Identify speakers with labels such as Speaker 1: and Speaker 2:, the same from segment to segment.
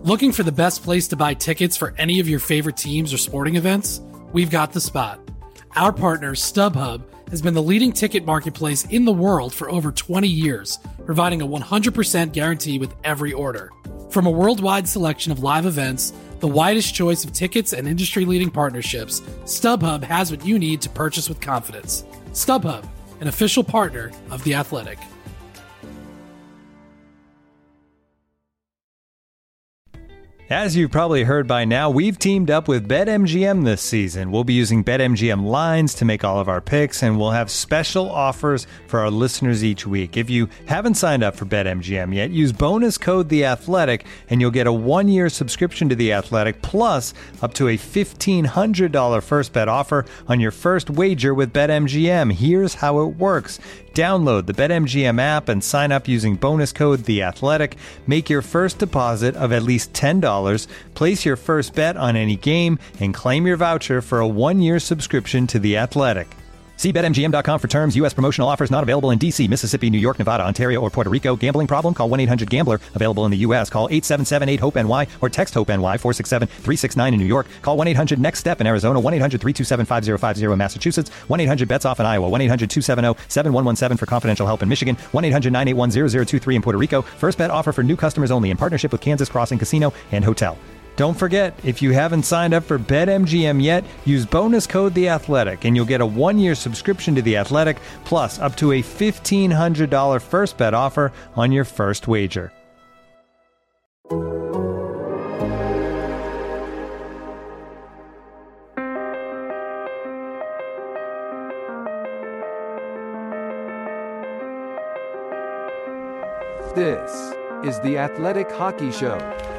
Speaker 1: Looking for the best place to buy tickets for any of your favorite teams or sporting events? We've got the spot. Our partner, StubHub, has been the leading ticket marketplace in the world for over 20 years, providing a 100% guarantee with every order. From a worldwide selection of live events, the widest choice of tickets and industry-leading partnerships, StubHub has what you need to purchase with confidence. StubHub, an official partner of The Athletic.
Speaker 2: As you've probably heard by now, we've teamed up with BetMGM this season. We'll be using BetMGM lines to make all of our picks, and we'll have special offers for our listeners each week. If you haven't signed up for BetMGM yet, use bonus code THEATHLETIC, and you'll get a 1-year subscription to The Athletic, plus up to a $1,500 first bet offer on your first wager with BetMGM. Here's how it works. Download the BetMGM app and sign up using bonus code THEATHLETIC. Make your first deposit of at least $10. Place your first bet on any game and claim your voucher for a 1-year subscription to The Athletic. See BetMGM.com for terms. U.S. promotional offers not available in D.C., Mississippi, New York, Nevada, Ontario, or Puerto Rico. Gambling problem? Call 1-800-GAMBLER. Available in the U.S. Call 877-8-HOPE-NY or text HOPE-NY 467-369 in New York. Call 1-800-NEXT-STEP in Arizona. 1-800-327-5050 in Massachusetts. 1-800-BETS-OFF in Iowa. 1-800-270-7117 for confidential help in Michigan. 1-800-981-0023 in Puerto Rico. First bet offer for new customers only in partnership with Kansas Crossing Casino and Hotel. Don't forget, if you haven't signed up for BetMGM yet, use bonus code THEATHLETIC, and you'll get a 1-year subscription to The Athletic, plus up to a $1,500 first bet offer on your first wager.
Speaker 3: This is The Athletic Hockey Show.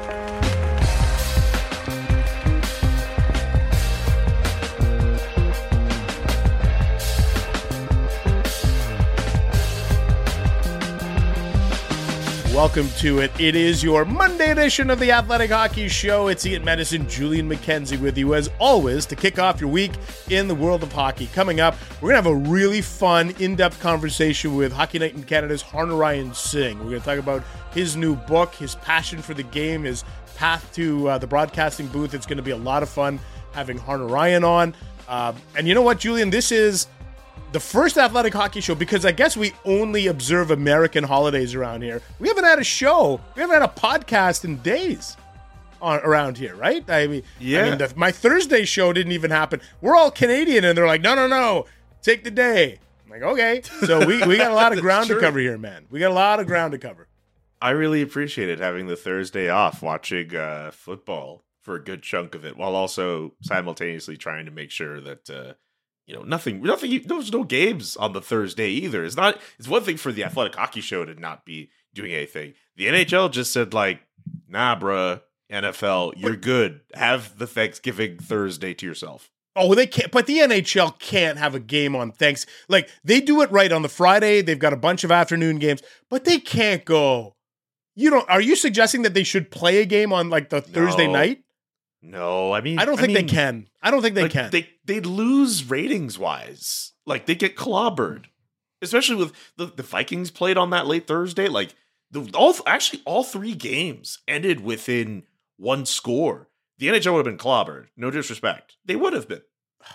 Speaker 4: Welcome to it. It is your Monday edition of the Athletic Hockey Show. It's Ian Medicine, Julian McKenzie with you as always to kick off your week in the world of hockey. Coming up, we're going to have a really fun, in-depth conversation with Hockey Night in Canada's Harnarayan Singh. We're going to talk about his new book, his passion for the game, his path to the broadcasting booth. It's going to be a lot of fun having Harnarayan on. And you know what, Julian? This is the first Athletic Hockey Show, because I guess we only observe American holidays around here. We haven't had a show. We haven't had a podcast in days around here, right? My Thursday show didn't even happen. We're all Canadian, and they're like, no, take the day. I'm like, okay. So we got a lot of ground to cover here, man. We got a lot of ground to cover.
Speaker 5: I really appreciated having the Thursday off, watching football for a good chunk of it, while also simultaneously trying to make sure that nothing. There's no games on the Thursday either. It's one thing for the Athletic Hockey Show to not be doing anything. The NHL just said, like, nah, bruh, NFL, you're good. Have the Thanksgiving Thursday to yourself.
Speaker 4: Oh, they can't. But the NHL can't have a game on Thanks. Like, they do it right on the Friday. They've got a bunch of afternoon games, but they can't go. Are you suggesting that they should play a game on like the Thursday night?
Speaker 5: No, I
Speaker 4: don't think they can. I don't think they can.
Speaker 5: They'd lose ratings wise. Like, they get clobbered, especially with the Vikings played on that late Thursday. Like, all 3 games ended within 1 score. The NHL would have been clobbered. No disrespect, they would have been.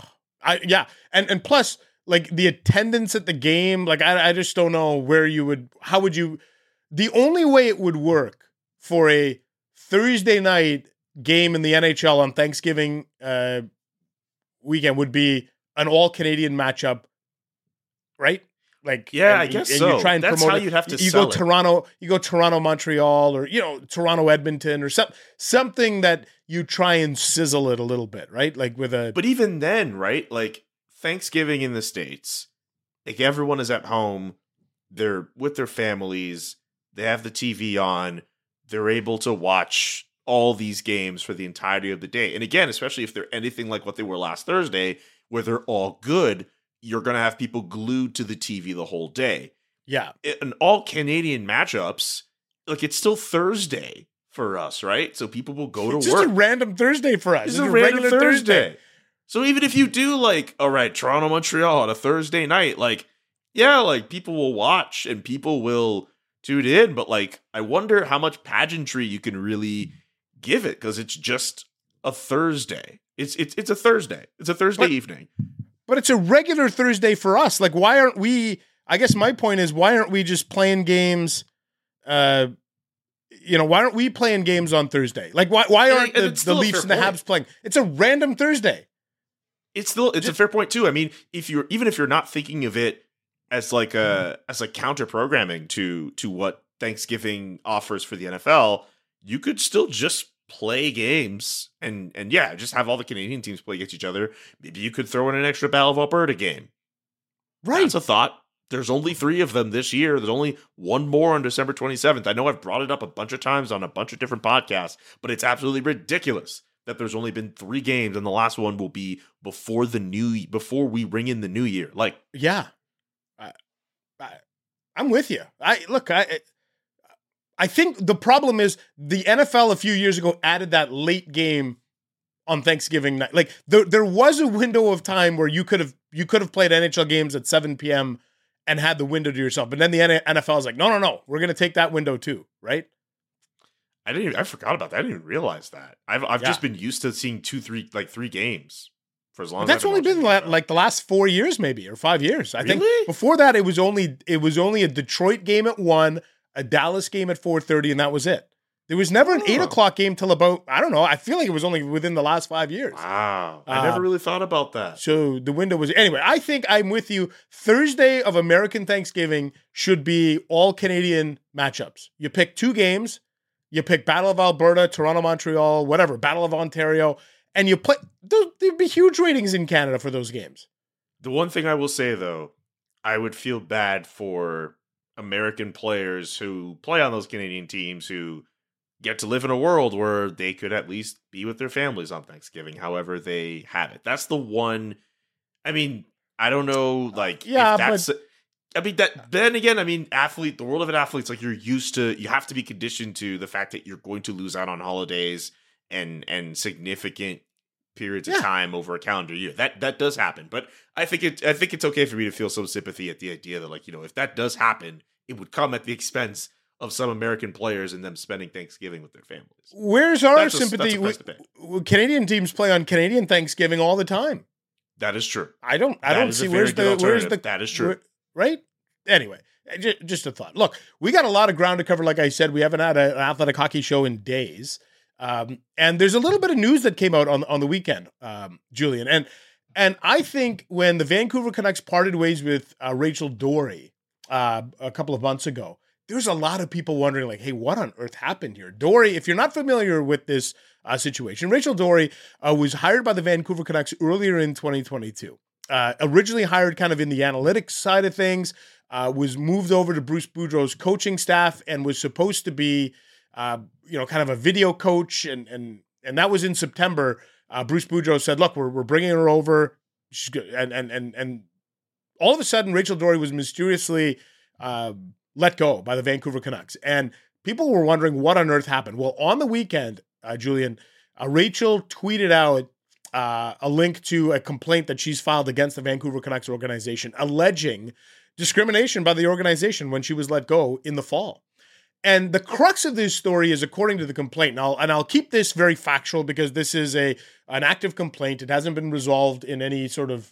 Speaker 4: And plus, like, the attendance at the game. Like, I just don't know how would you. The only way it would work for a Thursday night game in the NHL on Thanksgiving weekend would be an all-Canadian matchup, right? Like,
Speaker 5: I guess so.
Speaker 4: You try and
Speaker 5: that's
Speaker 4: promote
Speaker 5: how
Speaker 4: it.
Speaker 5: You'd have to
Speaker 4: you
Speaker 5: sell
Speaker 4: go
Speaker 5: it.
Speaker 4: Toronto, Montreal, or Toronto, Edmonton, or something that you try and sizzle it a little bit, right? Like with a.
Speaker 5: But even then, right? Like Thanksgiving in the States, like everyone is at home, they're with their families, they have the TV on, they're able to watch all these games for the entirety of the day. And again, especially if they're anything like what they were last Thursday, where they're all good, you're going to have people glued to the TV the whole day.
Speaker 4: Yeah.
Speaker 5: And all Canadian matchups, like, it's still Thursday for us, right? So people will go to work.
Speaker 4: It's just a random Thursday for us.
Speaker 5: It's a regular Thursday. So even if you do, like, all right, Toronto, Montreal on a Thursday night, like, yeah, like, people will watch and people will tune in. But, like, I wonder how much pageantry you can really give it because it's just a Thursday. It's a Thursday. It's a Thursday evening.
Speaker 4: But it's a regular Thursday for us. Like, why aren't we? I guess my point is, why aren't we just playing games? Why aren't we playing games on Thursday? Like, why aren't the Leafs and the Habs playing? It's a random Thursday.
Speaker 5: It's a fair point too. I mean, even if you're not thinking of it as like counter programming to what Thanksgiving offers for the NFL, you could still just play games and just have all the Canadian teams play against each other. Maybe you could throw in an extra Battle of Alberta game.
Speaker 4: Right.
Speaker 5: That's a thought. There's only 3 of them this year. There's only one more on December 27th. I know I've brought it up a bunch of times on a bunch of different podcasts, but it's absolutely ridiculous that there's only been 3 games and the last one will be before we ring in the new year. Like,
Speaker 4: yeah, I'm with you. I think the problem is the NFL a few years ago added that late game on Thanksgiving night. Like there was a window of time where you could have played NHL games at 7 p.m. and had the window to yourself. But then the NFL is like, no, we're going to take that window too, right?
Speaker 5: I forgot about that. I didn't even realize that. I've just been used to seeing 3 games for as long as
Speaker 4: that's only been like the last 4 years, maybe, or 5 years. I think before that it was only a Detroit game at 1, a Dallas game at 4:30, and that was it. There was never an 8 o'clock game till about, I don't know, I feel like it was only within the last 5 years.
Speaker 5: Wow. I never really thought about that.
Speaker 4: So the window was, anyway, I think I'm with you. Thursday of American Thanksgiving should be all Canadian matchups. You pick 2 games, you pick Battle of Alberta, Toronto, Montreal, whatever, Battle of Ontario, and you play, there'd be huge ratings in Canada for those games.
Speaker 5: The one thing I will say, though, I would feel bad for American players who play on those Canadian teams who get to live in a world where they could at least be with their families on Thanksgiving, however they have it. That's the one. I mean, I don't know, like,
Speaker 4: yeah,
Speaker 5: if that's. I mean, that. Then again, I mean, the world of an athlete's like you have to be conditioned to the fact that you're going to lose out on holidays and significant periods of time over a calendar year. That does happen, but I think it's okay for me to feel some sympathy at the idea that, like, if that does happen, it would come at the expense of some American players and them spending Thanksgiving with their families.
Speaker 4: Where's our sympathy? Canadian teams play on Canadian Thanksgiving all the time.
Speaker 5: That is true.
Speaker 4: I don't see where's the
Speaker 5: that is true.
Speaker 4: Right? Anyway, just a thought. Look, we got a lot of ground to cover. Like I said, we haven't had an athletic hockey show in days. And there's a little bit of news that came out on the weekend, Julian. And I think when the Vancouver Canucks parted ways with Rachel Doerrie a couple of months ago, there's a lot of people wondering, like, hey, what on earth happened here? Doerrie, if you're not familiar with this situation, Rachel Doerrie was hired by the Vancouver Canucks earlier in 2022. Originally hired kind of in the analytics side of things, was moved over to Bruce Boudreau's coaching staff and was supposed to be kind of a video coach, and that was in September. Bruce Boudreau said, "Look, we're bringing her over," she's good. And all of a sudden, Rachel Doerrie was mysteriously let go by the Vancouver Canucks, and people were wondering what on earth happened. Well, on the weekend, Julian, Rachel tweeted out a link to a complaint that she's filed against the Vancouver Canucks organization, alleging discrimination by the organization when she was let go in the fall. And the crux of this story is, according to the complaint, and I'll keep this very factual because this is an active complaint. It hasn't been resolved in any sort of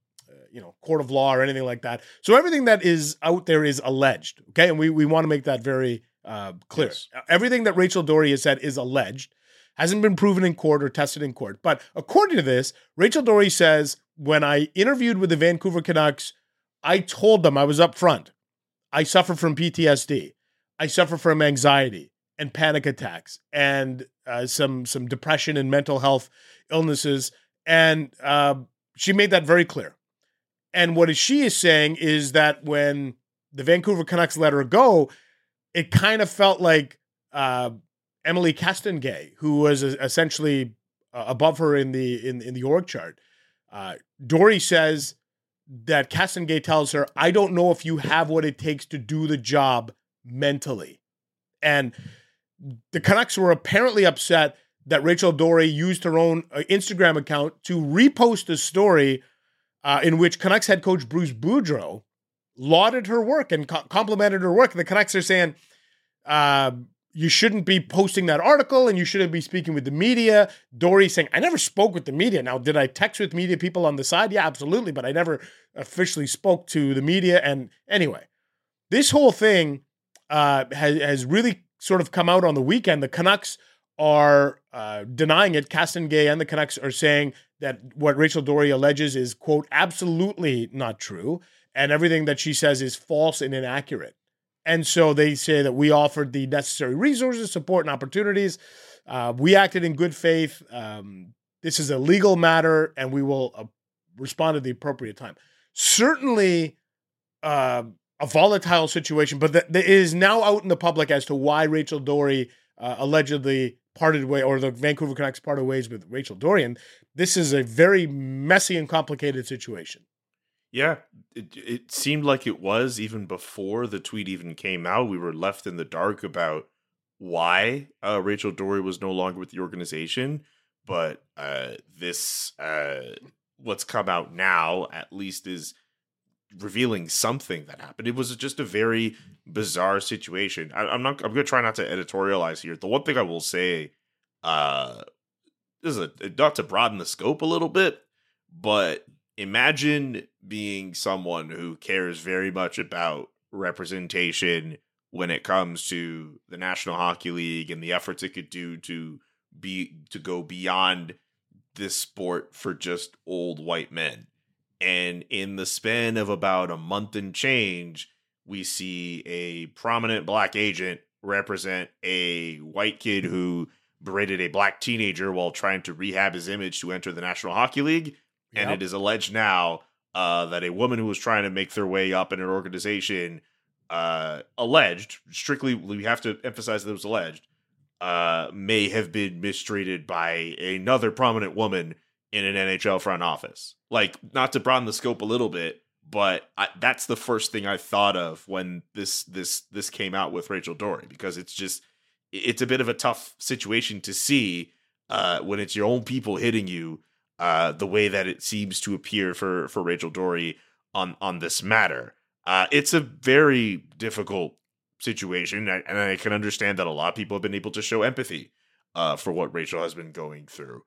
Speaker 4: court of law or anything like that. So everything that is out there is alleged. Okay, and we want to make that very clear. Yes. Everything that Rachel Doerrie has said is alleged, hasn't been proven in court or tested in court. But according to this, Rachel Doerrie says, when I interviewed with the Vancouver Canucks, I told them, I was upfront, I suffer from PTSD. I suffer from anxiety and panic attacks and some depression and mental health illnesses. And she made that very clear. And what she is saying is that when the Vancouver Canucks let her go, it kind of felt like Emily Castengay, who was essentially above her in the org chart. Doerrie says that Castengay tells her, "I don't know if you have what it takes to do the job mentally." And the Canucks were apparently upset that Rachel Doerrie used her own Instagram account to repost a story in which Canucks head coach Bruce Boudreau lauded her work and complimented her work. The Canucks are saying, you shouldn't be posting that article and you shouldn't be speaking with the media. Dory saying, I never spoke with the media. Now, did I text with media people on the side? Yeah, absolutely. But I never officially spoke to the media. And anyway, this whole thing has really sort of come out on the weekend. The Canucks are denying it. Castengay and the Canucks are saying that what Rachel Dory alleges is, quote, absolutely not true. And everything that she says is false and inaccurate. And so they say that we offered the necessary resources, support, and opportunities. We acted in good faith. This is a legal matter, and we will respond at the appropriate time. Certainly a volatile situation, but it is now out in the public as to why Rachel Dory allegedly parted way, or the Vancouver Canucks parted ways with Rachel Dory. And this is a very messy and complicated situation.
Speaker 5: Yeah, it seemed like it was even before the tweet even came out. We were left in the dark about why Rachel Dory was no longer with the organization. But this, what's come out now, at least, is revealing something that happened. It was just a very bizarre situation. I'm going to try not to editorialize here. The one thing I will say, is not to broaden the scope a little bit, but imagine being someone who cares very much about representation when it comes to the National Hockey League and the efforts it could do to go beyond this sport for just old white men. And in the span of about a month and change, we see a prominent black agent represent a white kid who berated a black teenager while trying to rehab his image to enter the National Hockey League. Yep. And it is alleged now that a woman who was trying to make their way up in an organization, strictly, we have to emphasize that it was alleged, may have been mistreated by another prominent woman in an NHL front office. Like, not to broaden the scope a little bit, but that's the first thing I thought of when this came out with Rachel Dory, because it's a bit of a tough situation to see when it's your own people hitting you the way that it seems to appear for Rachel Dory on this matter. It's a very difficult situation, and I can understand that a lot of people have been able to show empathy for what Rachel has been going through.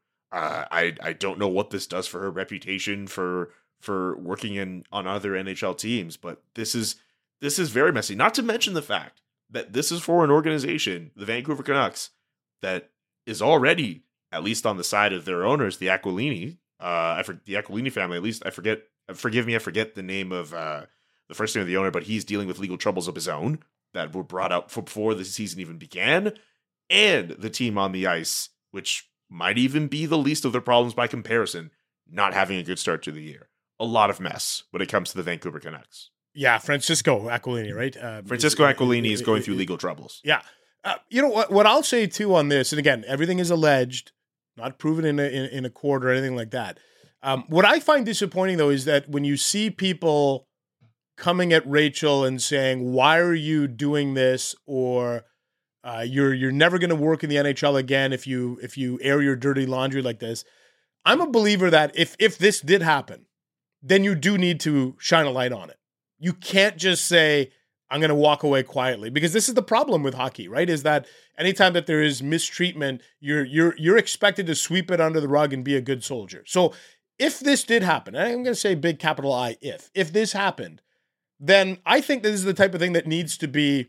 Speaker 5: I don't know what this does for her reputation for working on other NHL teams, but this is very messy. Not to mention the fact that this is for an organization, the Vancouver Canucks, that is already, at least on the side of their owners, the Aquilini, the Aquilini family, at least, forgive me, I forget the name of the first name of the owner, but he's dealing with legal troubles of his own that were brought up before the season even began, and the team on the ice, which might even be the least of their problems by comparison, not having a good start to the year. A lot of mess when it comes to the Vancouver Canucks.
Speaker 4: Yeah, Francisco Aquilini, right?
Speaker 5: Francisco Aquilini is going through legal troubles.
Speaker 4: Yeah. You know what I'll say too on this, and again, everything is alleged, not proven in a court or anything like that. What I find disappointing though is that when you see people coming at Rachel and saying, "Why are you doing this?" or "You're never going to work in the NHL again if you air your dirty laundry like this." I'm a believer that if this did happen, then you do need to shine a light on it. You can't just say, I'm going to walk away quietly, because this is the problem with hockey, right? Is that anytime that there is mistreatment, you're expected to sweep it under the rug and be a good soldier. So if this did happen, and I'm going to say big capital I, if this happened, then I think this is the type of thing that needs to be,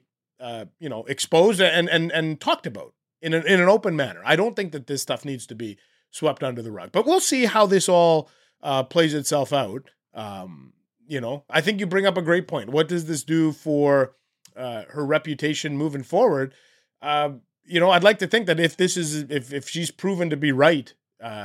Speaker 4: exposed and talked about in an open manner. I don't think that this stuff needs to be swept under the rug, but we'll see how this all plays itself out. I think you bring up a great point. What does this do for her reputation moving forward? I'd like to think that if she's proven to be right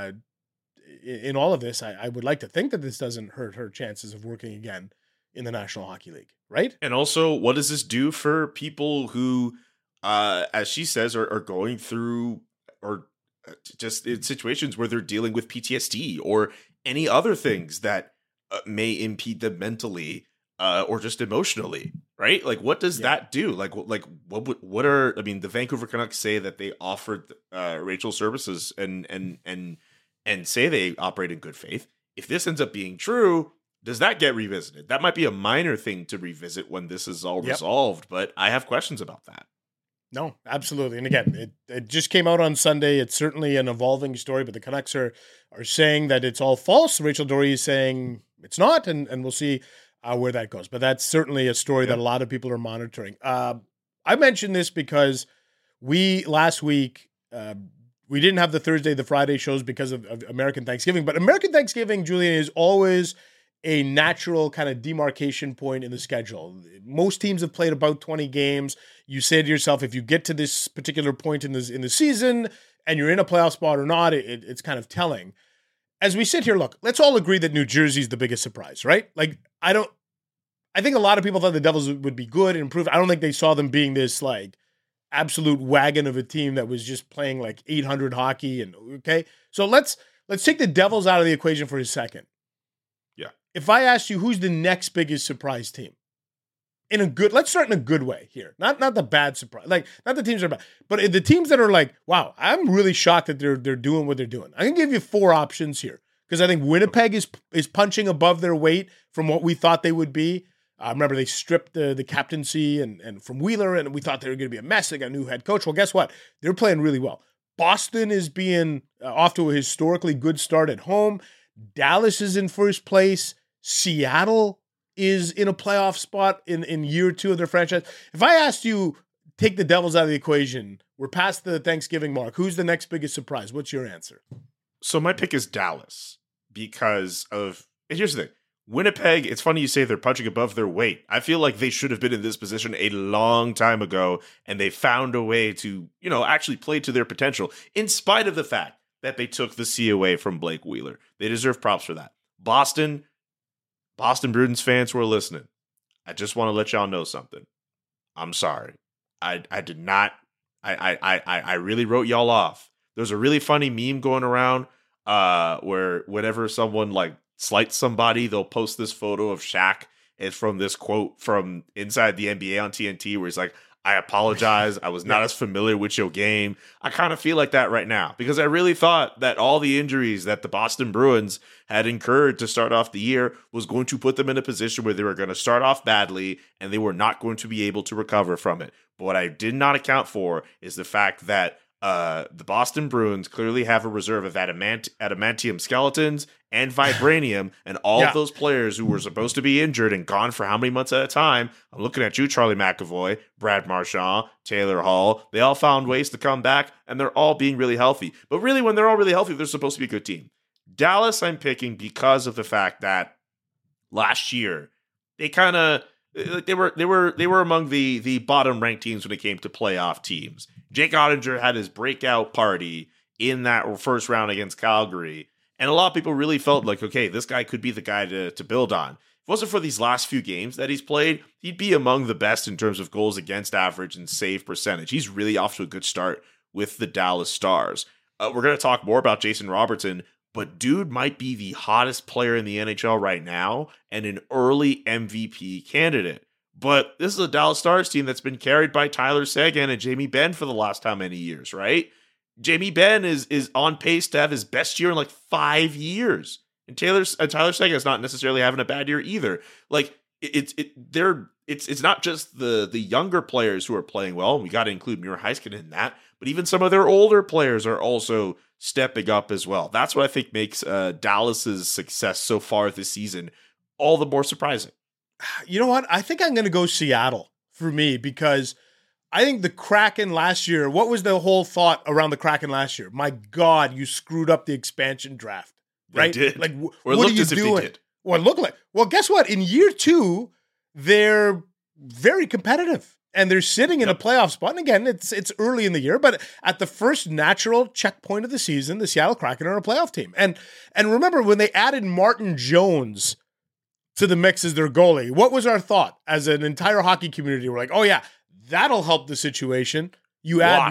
Speaker 4: in all of this, I would like to think that this doesn't hurt her chances of working again in the National Hockey League, right?
Speaker 5: And also, what does this do for people who, as she says, are going through or just in situations where they're dealing with PTSD or any other things that may impede them mentally or just emotionally, right? Like, what does that do? The Vancouver Canucks say that they offered Rachel services and say they operate in good faith. If this ends up being true, does that get revisited? That might be a minor thing to revisit when this is all resolved, but I have questions about that.
Speaker 4: No, absolutely. And again, it just came out on Sunday. It's certainly an evolving story, but the Canucks are saying that it's all false. Rachel Doerrie is saying it's not, and we'll see where that goes. But that's certainly a story that a lot of people are monitoring. I mentioned this because last week, we didn't have the Thursday, the Friday shows because of American Thanksgiving. But American Thanksgiving, Julian, is always a natural kind of demarcation point in the schedule. Most teams have played about 20 games. You say to yourself, if you get to this particular point in the season and you're in a playoff spot or not, it's kind of telling. As we sit here, look, let's all agree that New Jersey's the biggest surprise, right? Like, I think a lot of people thought the Devils would be good and improve. I don't think they saw them being this like absolute wagon of a team that was just playing like 800 hockey. And okay, so let's take the Devils out of the equation for a second.
Speaker 5: Yeah.
Speaker 4: If I asked you who's the next biggest surprise team, let's start in a good way here. Not the bad surprise, like not the teams that are bad, but the teams that are like, wow, I'm really shocked that they're doing what they're doing. I can give you 4 options here because I think Winnipeg is punching above their weight from what we thought they would be. Remember, they stripped the captaincy and from Wheeler, and we thought they were going to be a mess. They got a new head coach. Well, guess what? They're playing really well. Boston is being off to a historically good start at home. Dallas is in first place. Seattle is in a playoff spot in year 2 of their franchise. If I asked you, take the Devils out of the equation, we're past the Thanksgiving mark. Who's the next biggest surprise? What's your answer?
Speaker 5: So my pick is Dallas because of, and here's the thing. Winnipeg, it's funny you say they're punching above their weight. I feel like they should have been in this position a long time ago, and they found a way to, actually play to their potential, in spite of the fact that they took the C away from Blake Wheeler. They deserve props for that. Boston Bruins fans who are listening, I just want to let y'all know something. I'm sorry. I did not, I really wrote y'all off. There's a really funny meme going around where whenever someone like slights somebody, they'll post this photo of Shaq. It's from this quote from Inside the NBA on TNT where he's like, I apologize. I was not as familiar with your game. I kind of feel like that right now because I really thought that all the injuries that the Boston Bruins had incurred to start off the year was going to put them in a position where they were going to start off badly and they were not going to be able to recover from it. But what I did not account for is the fact that the Boston Bruins clearly have a reserve of adamantium skeletons and vibranium, and all of those players who were supposed to be injured and gone for how many months at a time. I'm looking at you, Charlie McAvoy, Brad Marchand, Taylor Hall. They all found ways to come back, and they're all being really healthy. But really, when they're all really healthy, they're supposed to be a good team. Dallas, I'm picking because of the fact that last year they kind of they were among the bottom ranked teams when it came to playoff teams. Jake Ottinger had his breakout party in that first round against Calgary, and a lot of people really felt like, okay, this guy could be the guy to build on. If it wasn't for these last few games that he's played, he'd be among the best in terms of goals against average and save percentage. He's really off to a good start with the Dallas Stars. We're going to talk more about Jason Robertson, but dude might be the hottest player in the NHL right now and an early MVP candidate. But this is a Dallas Stars team that's been carried by Tyler Seguin and Jamie Benn for the last how many years, right? Jamie Benn is on pace to have his best year in like 5 years. And Tyler Seguin is not necessarily having a bad year either. Like it's not just the younger players who are playing well. We got to include Miro Heiskanen in that, but even some of their older players are also stepping up as well. That's what I think makes Dallas's success so far this season all the more surprising.
Speaker 4: You know what? I think I'm going to go Seattle for me because I think the Kraken last year, what was the whole thought around the Kraken last year? My God, you screwed up the expansion draft, right?
Speaker 5: They did.
Speaker 4: Like,
Speaker 5: or it
Speaker 4: what
Speaker 5: looked
Speaker 4: are you
Speaker 5: as if
Speaker 4: doing?
Speaker 5: they did.
Speaker 4: Well, it looked like. Well, guess what? In year 2, they're very competitive and they're sitting in a playoff spot. And again, it's early in the year, but at the first natural checkpoint of the season, the Seattle Kraken are a playoff team. And remember when they added Martin Jones to the mix as their goalie, what was our thought as an entire hockey community? We're like, oh yeah, that'll help the situation. You add,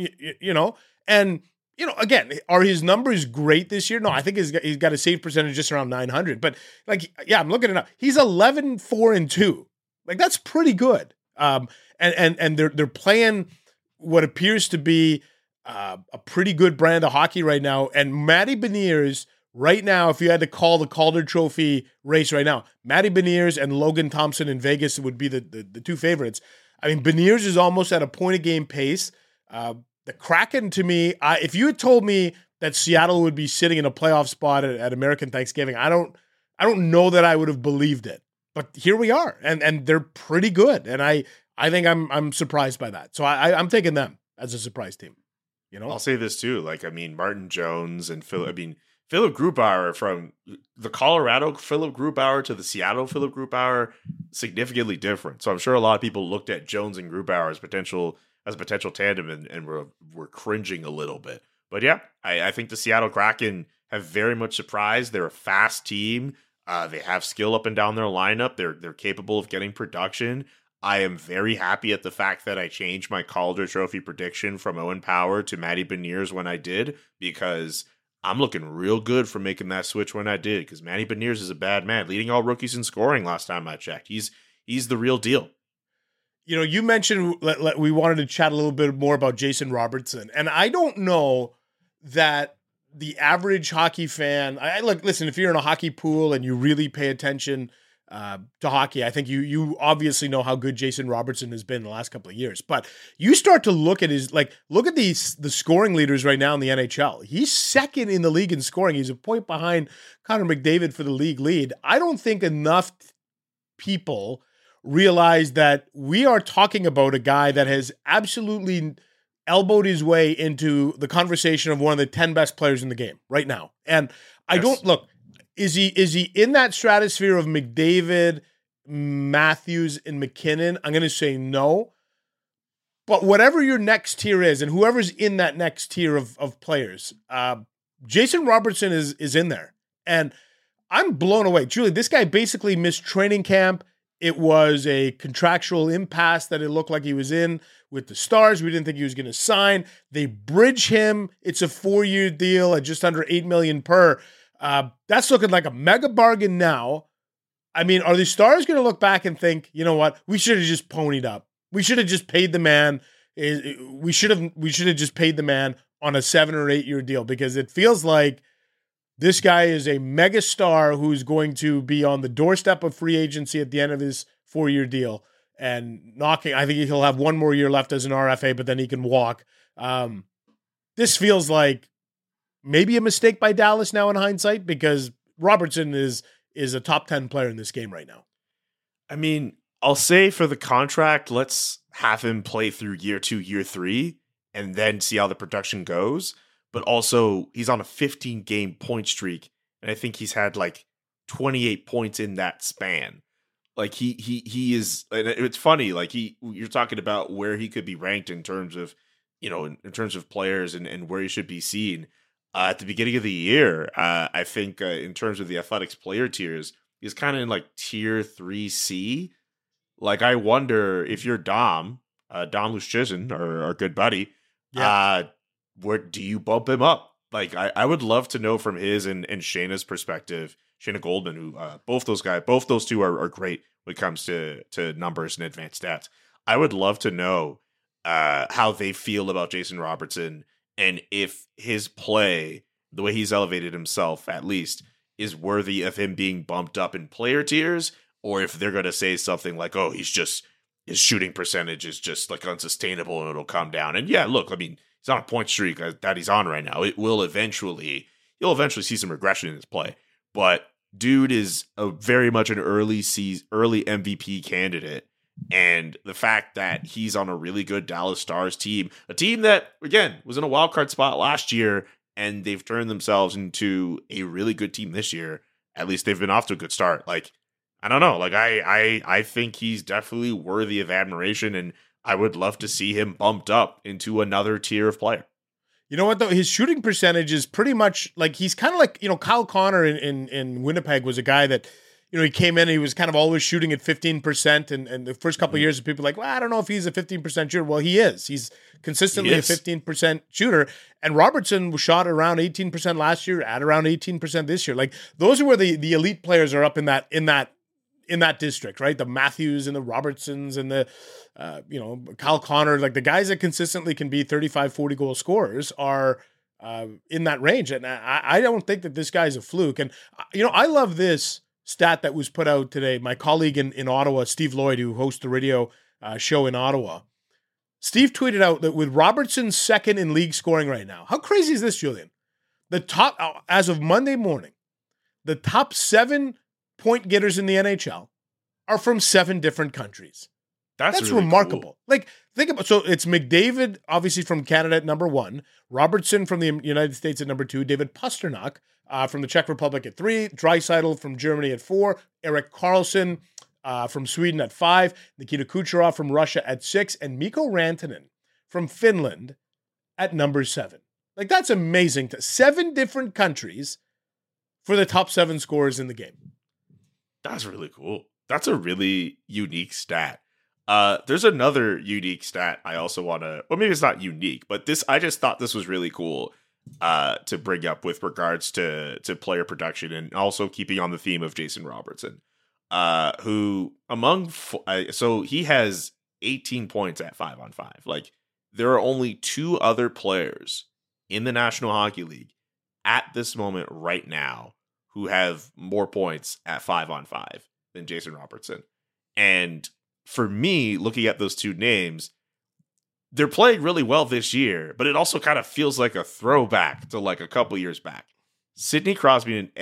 Speaker 4: and again, are his numbers great this year? No, I think he's got a save percentage just around 900. But like, yeah, I'm looking it up. He's 11-4-2. Like that's pretty good. And they're playing what appears to be a pretty good brand of hockey right now. And Matty Beniers. Right now, if you had to call the Calder Trophy race right now, Matty Beniers and Logan Thompson in Vegas would be the two favorites. I mean, Beniers is almost at a point a game pace. The Kraken, to me, if you had told me that Seattle would be sitting in a playoff spot at American Thanksgiving, I don't know that I would have believed it. But here we are, and they're pretty good, and I think I'm surprised by that. So I'm taking them as a surprise team. You know,
Speaker 5: I'll say this too. Like, I mean, Martin Jones and Philip Grubauer, from the Colorado Philip Grubauer to the Seattle Philip Grubauer, significantly different. So I'm sure a lot of people looked at Jones and Grubauer as a potential tandem and were cringing a little bit. But yeah, I think the Seattle Kraken have very much surprised. They're a fast team. They have skill up and down their lineup. They're capable of getting production. I am very happy at the fact that I changed my Calder Trophy prediction from Owen Power to Matty Beniers when I did, because I'm looking real good for making that switch when I did, because Matty Beniers is a bad man, leading all rookies in scoring last time I checked. He's the real deal.
Speaker 4: You know, you mentioned we wanted to chat a little bit more about Jason Robertson, and I don't know that the average hockey fan, listen, if you're in a hockey pool and you really pay attention to hockey, I think you obviously know how good Jason Robertson has been the last couple of years. But you start to look at the scoring leaders right now in the NHL. He's second in the league in scoring. He's a point behind Connor McDavid for the league lead. I don't think enough people realize that we are talking about a guy that has absolutely elbowed his way into the conversation of one of the 10 best players in the game right now. And I don't look, is he in that stratosphere of McDavid, Matthews, and McKinnon? I'm going to say no. But whatever your next tier is, and whoever's in that next tier of players, Jason Robertson is in there. And I'm blown away. Julie, this guy basically missed training camp. It was a contractual impasse that it looked like he was in with the Stars. We didn't think he was going to sign. They bridge him. It's a 4-year deal at just under $8 million per. That's looking like a mega bargain now. I mean, are the Stars going to look back and think, you know what? We should have just ponied up. We should have just paid the man. We should have just paid the man on a 7 or 8 year deal, because it feels like this guy is a mega star who's going to be on the doorstep of free agency at the end of his 4-year deal and knocking. I think he'll have 1 more year left as an RFA, but then he can walk. This feels like maybe a mistake by Dallas now in hindsight, because Robertson is a top 10 player in this game right now.
Speaker 5: I mean, I'll say for the contract, let's have him play through year 2, year 3, and then see how the production goes. But also, he's on a 15-game point streak, and I think he's had like 28 points in that span. Like he is, and it's funny. Like you're talking about where he could be ranked in terms of, in terms of players and where he should be seen. At the beginning of the year, I think in terms of the Athletics player tiers, he's kind of in like tier 3C. Like, I wonder if you're Dom Luszczyszyn, our good buddy, where do you bump him up? Like, I would love to know from his and Shayna's perspective, Shayna Goldman, who both those two are great when it comes to numbers and advanced stats. I would love to know how they feel about Jason Robertson, and if his play, the way he's elevated himself at least, is worthy of him being bumped up in player tiers, or if they're going to say something like, oh, his shooting percentage is just like unsustainable and it'll come down. And yeah, look, I mean, he's on a point streak that he's on right now. You'll eventually see some regression in his play. But dude is very much an early MVP candidate. And the fact that he's on a really good Dallas Stars team, a team that, again, was in a wild card spot last year, and they've turned themselves into a really good team this year. At least they've been off to a good start. Like, I don't know. Like, I think he's definitely worthy of admiration, and I would love to see him bumped up into another tier of player.
Speaker 4: You know what, though? His shooting percentage is pretty much like, he's kind of like, Kyle Connor in Winnipeg was a guy that, he came in and he was kind of always shooting at 15%. And the first couple of years, people were like, well, I don't know if he's a 15% shooter. Well, he is. He's consistently a 15% shooter. And Robertson was shot around 18% last year, at around 18% this year. Like, those are where the elite players are up in that district, right? The Matthews and the Robertsons and the, Kyle Connor, like the guys that consistently can be 35, 40 goal scorers are in that range. And I don't think that this guy's a fluke. And, I love this stat that was put out today. My colleague in Ottawa, Steve Lloyd, who hosts the radio show in Ottawa. Steve tweeted out that with Robertson second in league scoring right now, how crazy is this, Julian? The top, as of Monday morning, the top 7 point getters in the NHL are from 7 different countries. That's really remarkable. Cool. Like, think about, so it's McDavid, obviously from Canada at number 1, Robertson from the United States at number 2, David Pastrnak from the Czech Republic at 3, Draisaitl from Germany at 4, Erik Karlsson from Sweden at 5, Nikita Kucherov from Russia at 6, and Mikko Rantanen from Finland at number 7. Like, that's amazing. 7 different countries for the top 7 scorers in the game.
Speaker 5: That's really cool. That's a really unique stat. There's another unique stat I also want to, well, maybe it's not unique, but I just thought this was really cool to bring up with regards to player production, and also keeping on the theme of Jason Robertson. Who so he has 18 points at 5-on-5. Like, there are only 2 other players in the National Hockey League at this moment right now who have more points at 5-on-5 than Jason Robertson. And for me, looking at those 2 names, they're playing really well this year, but it also kind of feels like a throwback to like a couple years back. Sidney Crosby and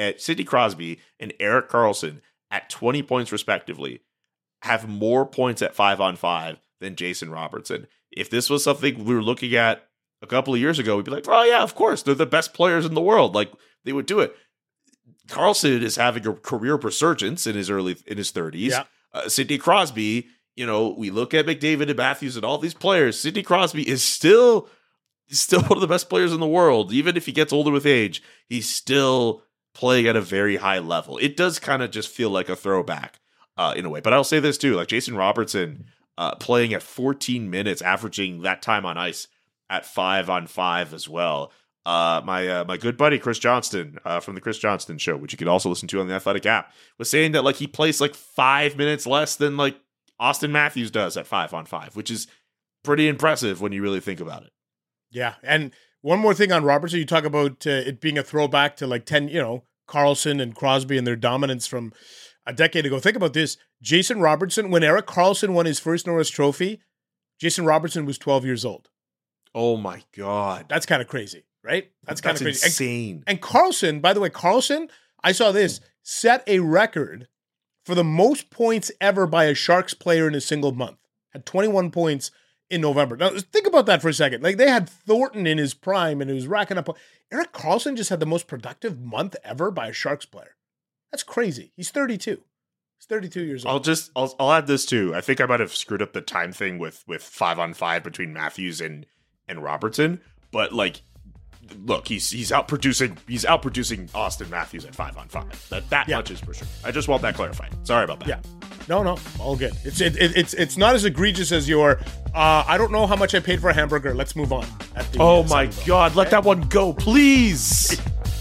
Speaker 5: Erik Karlsson at 20 points respectively have more points at 5-on-5 than Jason Robertson. If this was something we were looking at a couple of years ago, we'd be like, oh yeah, of course, they're the best players in the world. Like, they would do it. Karlsson is having a career resurgence in his 30s. Yeah. Sidney Crosby, we look at McDavid and Matthews and all these players. Sidney Crosby is still one of the best players in the world. Even if he gets older with age, he's still playing at a very high level. It does kind of just feel like a throwback in a way. But I'll say this too, like Jason Robertson playing at 14 minutes, averaging that time on ice at 5-on-5 as well. My good buddy Chris Johnston from the Chris Johnston Show, which you can also listen to on the Athletic app, was saying that like he plays like 5 minutes less than like Austin Matthews does at 5-on-5, which is pretty impressive when you really think about it.
Speaker 4: Yeah, and one more thing on Robertson, you talk about it being a throwback to like 10, Karlsson and Crosby and their dominance from a decade ago. Think about this. Jason Robertson, when Erik Karlsson won his first Norris Trophy, Jason Robertson was 12 years old.
Speaker 5: Oh my God.
Speaker 4: That's kind of crazy, right? That's kind of crazy.
Speaker 5: Insane.
Speaker 4: And Karlsson, by the way, I saw this, set a record for the most points ever by a Sharks player in a single month. Had 21 points in November. Now, think about that for a second. Like, they had Thornton in his prime, and he was racking up. Erik Karlsson just had the most productive month ever by a Sharks player. That's crazy. He's 32. He's 32 years old.
Speaker 5: I'll add this too. I think I might have screwed up the time thing with 5-on-5 between Matthews and Robertson, but like, look, he's outproducing Austin Matthews at 5-on-5. That much is for sure. I just want that clarified. Sorry about that.
Speaker 4: Yeah. No, all good. It's not as egregious as your. I don't know how much I paid for a hamburger. Let's move on.
Speaker 5: Oh my God! Let that one go, please.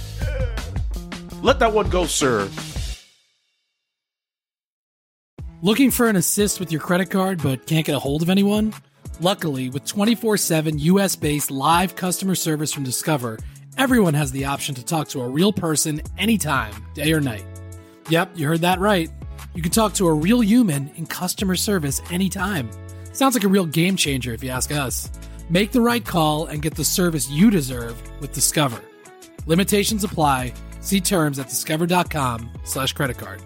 Speaker 5: Let that one go, sir.
Speaker 1: Looking for an assist with your credit card but can't get a hold of anyone? Luckily, with 24/7 US-based live customer service from Discover, everyone has the option to talk to a real person anytime, day or night. Yep, you heard that right. You can talk to a real human in customer service anytime. Sounds like a real game changer if you ask us. Make the right call and get the service you deserve with Discover. Limitations apply. See terms at discover.com/creditcard.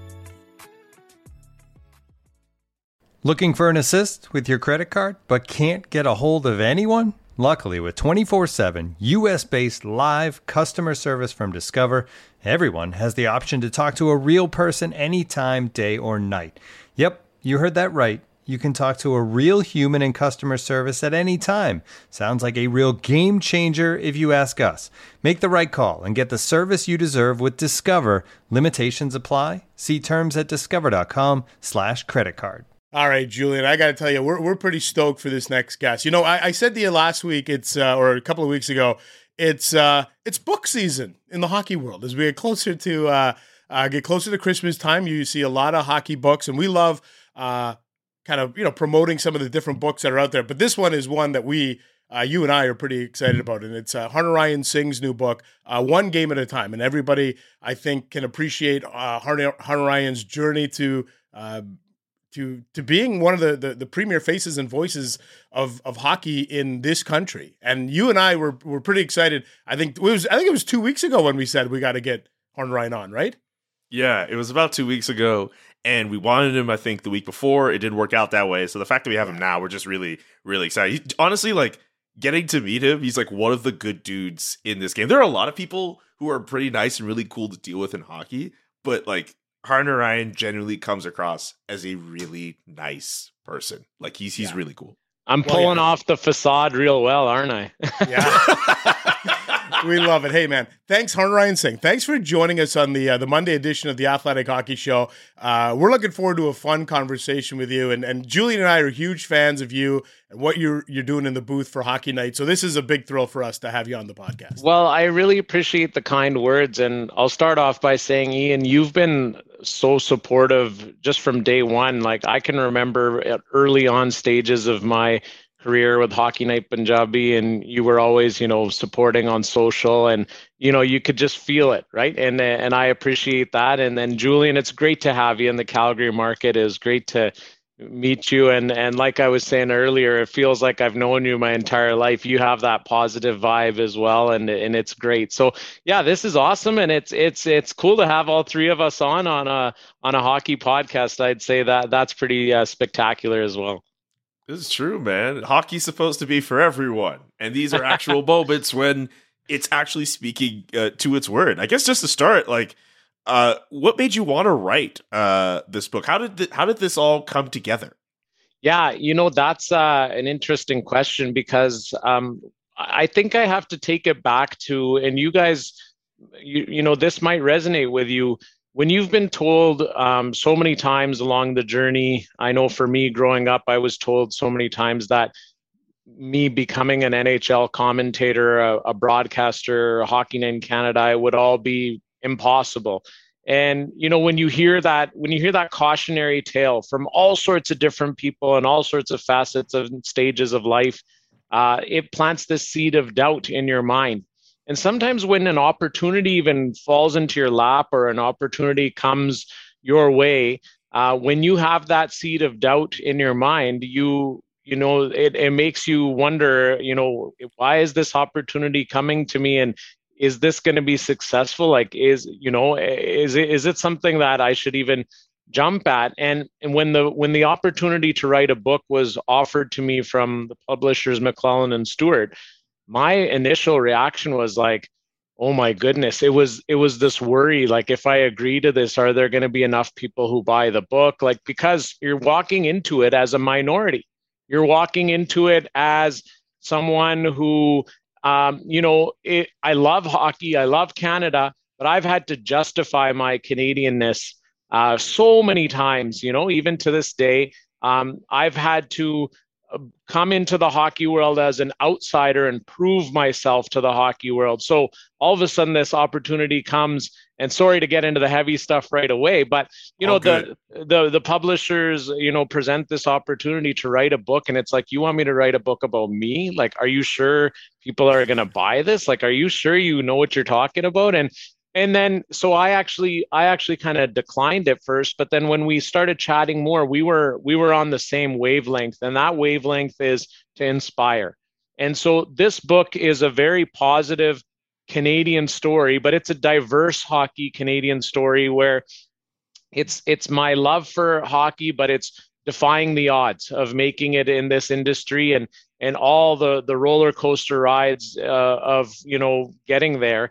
Speaker 2: Looking for an assist with your credit card but can't get a hold of anyone? Luckily, with 24/7 US-based live customer service from Discover, everyone has the option to talk to a real person anytime, day or night. Yep, you heard that right. You can talk to a real human in customer service at any time. Sounds like a real game changer if you ask us. Make the right call and get the service you deserve with Discover. Limitations apply. See terms at discover.com/creditcard.
Speaker 4: All right, Julian, I got to tell you, we're pretty stoked for this next guest. I said to you last week, or a couple of weeks ago, it's book season in the hockey world. As we get closer to Christmas time, you see a lot of hockey books, and we love promoting some of the different books that are out there. But this one is one that you and I are pretty excited about, and it's Hunter Ryan Singh's new book, One Game at a Time. And everybody, I think, can appreciate Hunter Ryan's journey to to being one of the premier faces and voices of hockey in this country. And you and I were pretty excited. I think it was 2 weeks ago when we said we got to get Hornryan on, right?
Speaker 5: Yeah, it was about 2 weeks ago, and we wanted him, I think, the week before. It didn't work out that way. So the fact that we have him now, we're just really, really excited. Honestly, like, getting to meet him, he's like one of the good dudes in this game. There are a lot of people who are pretty nice and really cool to deal with in hockey, but like Hornryan generally comes across as a really nice person. Like he's really cool.
Speaker 6: I'm pulling off the facade real well, aren't I?
Speaker 4: Yeah. We love it. Hey, man, thanks, Hornryan Singh. Thanks for joining us on the Monday edition of the Athletic Hockey Show. We're looking forward to a fun conversation with you. And Julian and I are huge fans of you and what you're doing in the booth for Hockey Night. So this is a big thrill for us to have you on the podcast.
Speaker 6: Well, I really appreciate the kind words. And I'll start off by saying, Ian, you've been so supportive just from day one. Like I can remember at early on stages of my career with Hockey Night Punjabi, and you were always, supporting on social, and you could just feel it, right? And I appreciate that. And then Julian, it's great to have you in the Calgary market. It was great to meet you, and like I was saying earlier, it feels like I've known you my entire life. You have that positive vibe as well, and it's great. So yeah, this is awesome, and it's cool to have all three of us on a hockey podcast. I'd say that's pretty spectacular as well.
Speaker 5: This is true, man. Hockey's supposed to be for everyone. And these are actual moments when it's actually speaking to its word. I guess just to start, like, what made you want to write this book? How did this all come together?
Speaker 6: Yeah, that's an interesting question because I think I have to take it back to, and you guys, this might resonate with you. When you've been told so many times along the journey, I know for me growing up, I was told so many times that me becoming an NHL commentator, a broadcaster, a Hockey Night in Canada, it would all be impossible. And, when you hear that cautionary tale from all sorts of different people and all sorts of facets of stages of life, it plants this seed of doubt in your mind. And sometimes when an opportunity even falls into your lap or an opportunity comes your way, when you have that seed of doubt in your mind, it makes you wonder, why is this opportunity coming to me? And is this going to be successful? Like, is it something that I should even jump at? And when the opportunity to write a book was offered to me from the publishers McClellan and Stewart, my initial reaction was like, oh my goodness, it was this worry, like if I agree to this, are there going to be enough people who buy the book? Like, because you're walking into it as a minority. You're walking into it as someone who, I love hockey, I love Canada, but I've had to justify my Canadianness so many times, even to this day. I've had to come into the hockey world as an outsider and prove myself to the hockey world. So all of a sudden this opportunity comes, and sorry to get into the heavy stuff right away, but the publishers, present this opportunity to write a book, and it's like, you want me to write a book about me? Like, are you sure people are going to buy this? Like, are you sure you know what you're talking about? And then, so I actually kind of declined at first, but then when we started chatting more, we were on the same wavelength, and that wavelength is to inspire. And so this book is a very positive Canadian story, but it's a diverse hockey Canadian story where it's my love for hockey, but it's defying the odds of making it in this industry and all the roller coaster rides of getting there,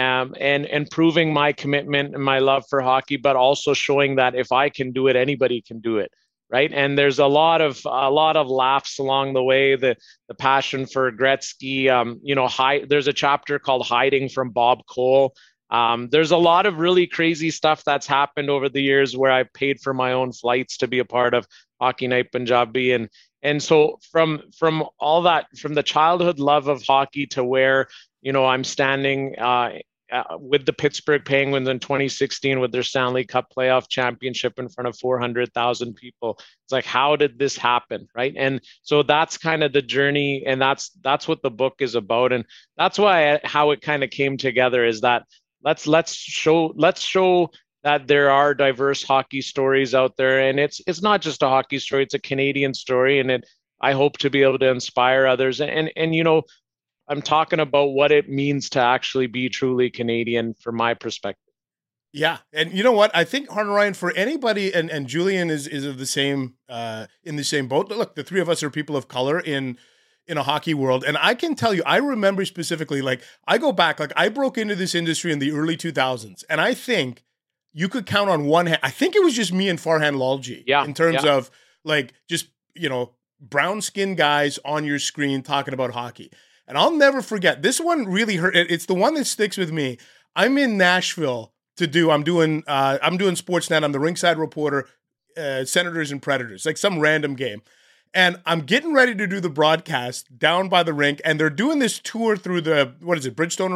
Speaker 6: and proving my commitment and my love for hockey, but also showing that if I can do it, anybody can do it, right? And there's a lot of laughs along the way. The passion for Gretzky, there's a chapter called "Hiding from Bob Cole." There's a lot of really crazy stuff that's happened over the years where I paid for my own flights to be a part of Hockey Night Punjabi. And so from all that, from the childhood love of hockey to where, I'm standing with the Pittsburgh Penguins in 2016 with their Stanley Cup playoff championship in front of 400,000 people. It's like, how did this happen, right? And so that's kind of the journey, and that's what the book is about. And that's how it kind of came together, is that let's show that there are diverse hockey stories out there, and it's not just a hockey story; it's a Canadian story, and I hope to be able to inspire others. And I'm talking about what it means to actually be truly Canadian from my perspective.
Speaker 4: Yeah, and you know what? I think Hart and Ryan, for anybody, and Julian is of the same in the same boat. Look, the three of us are people of color in a hockey world, and I can tell you, I remember specifically, like I go back, like I broke into this industry in the early 2000s, and I think you could count on one hand. I think it was just me and Farhan Lalji, in terms of like just brown skinned guys on your screen talking about hockey. And I'll never forget, this one really hurt. It's the one that sticks with me. I'm in Nashville I'm doing Sportsnet. I'm the ringside reporter, Senators and Predators, like some random game. And I'm getting ready to do the broadcast down by the rink, and they're doing this tour through Bridgestone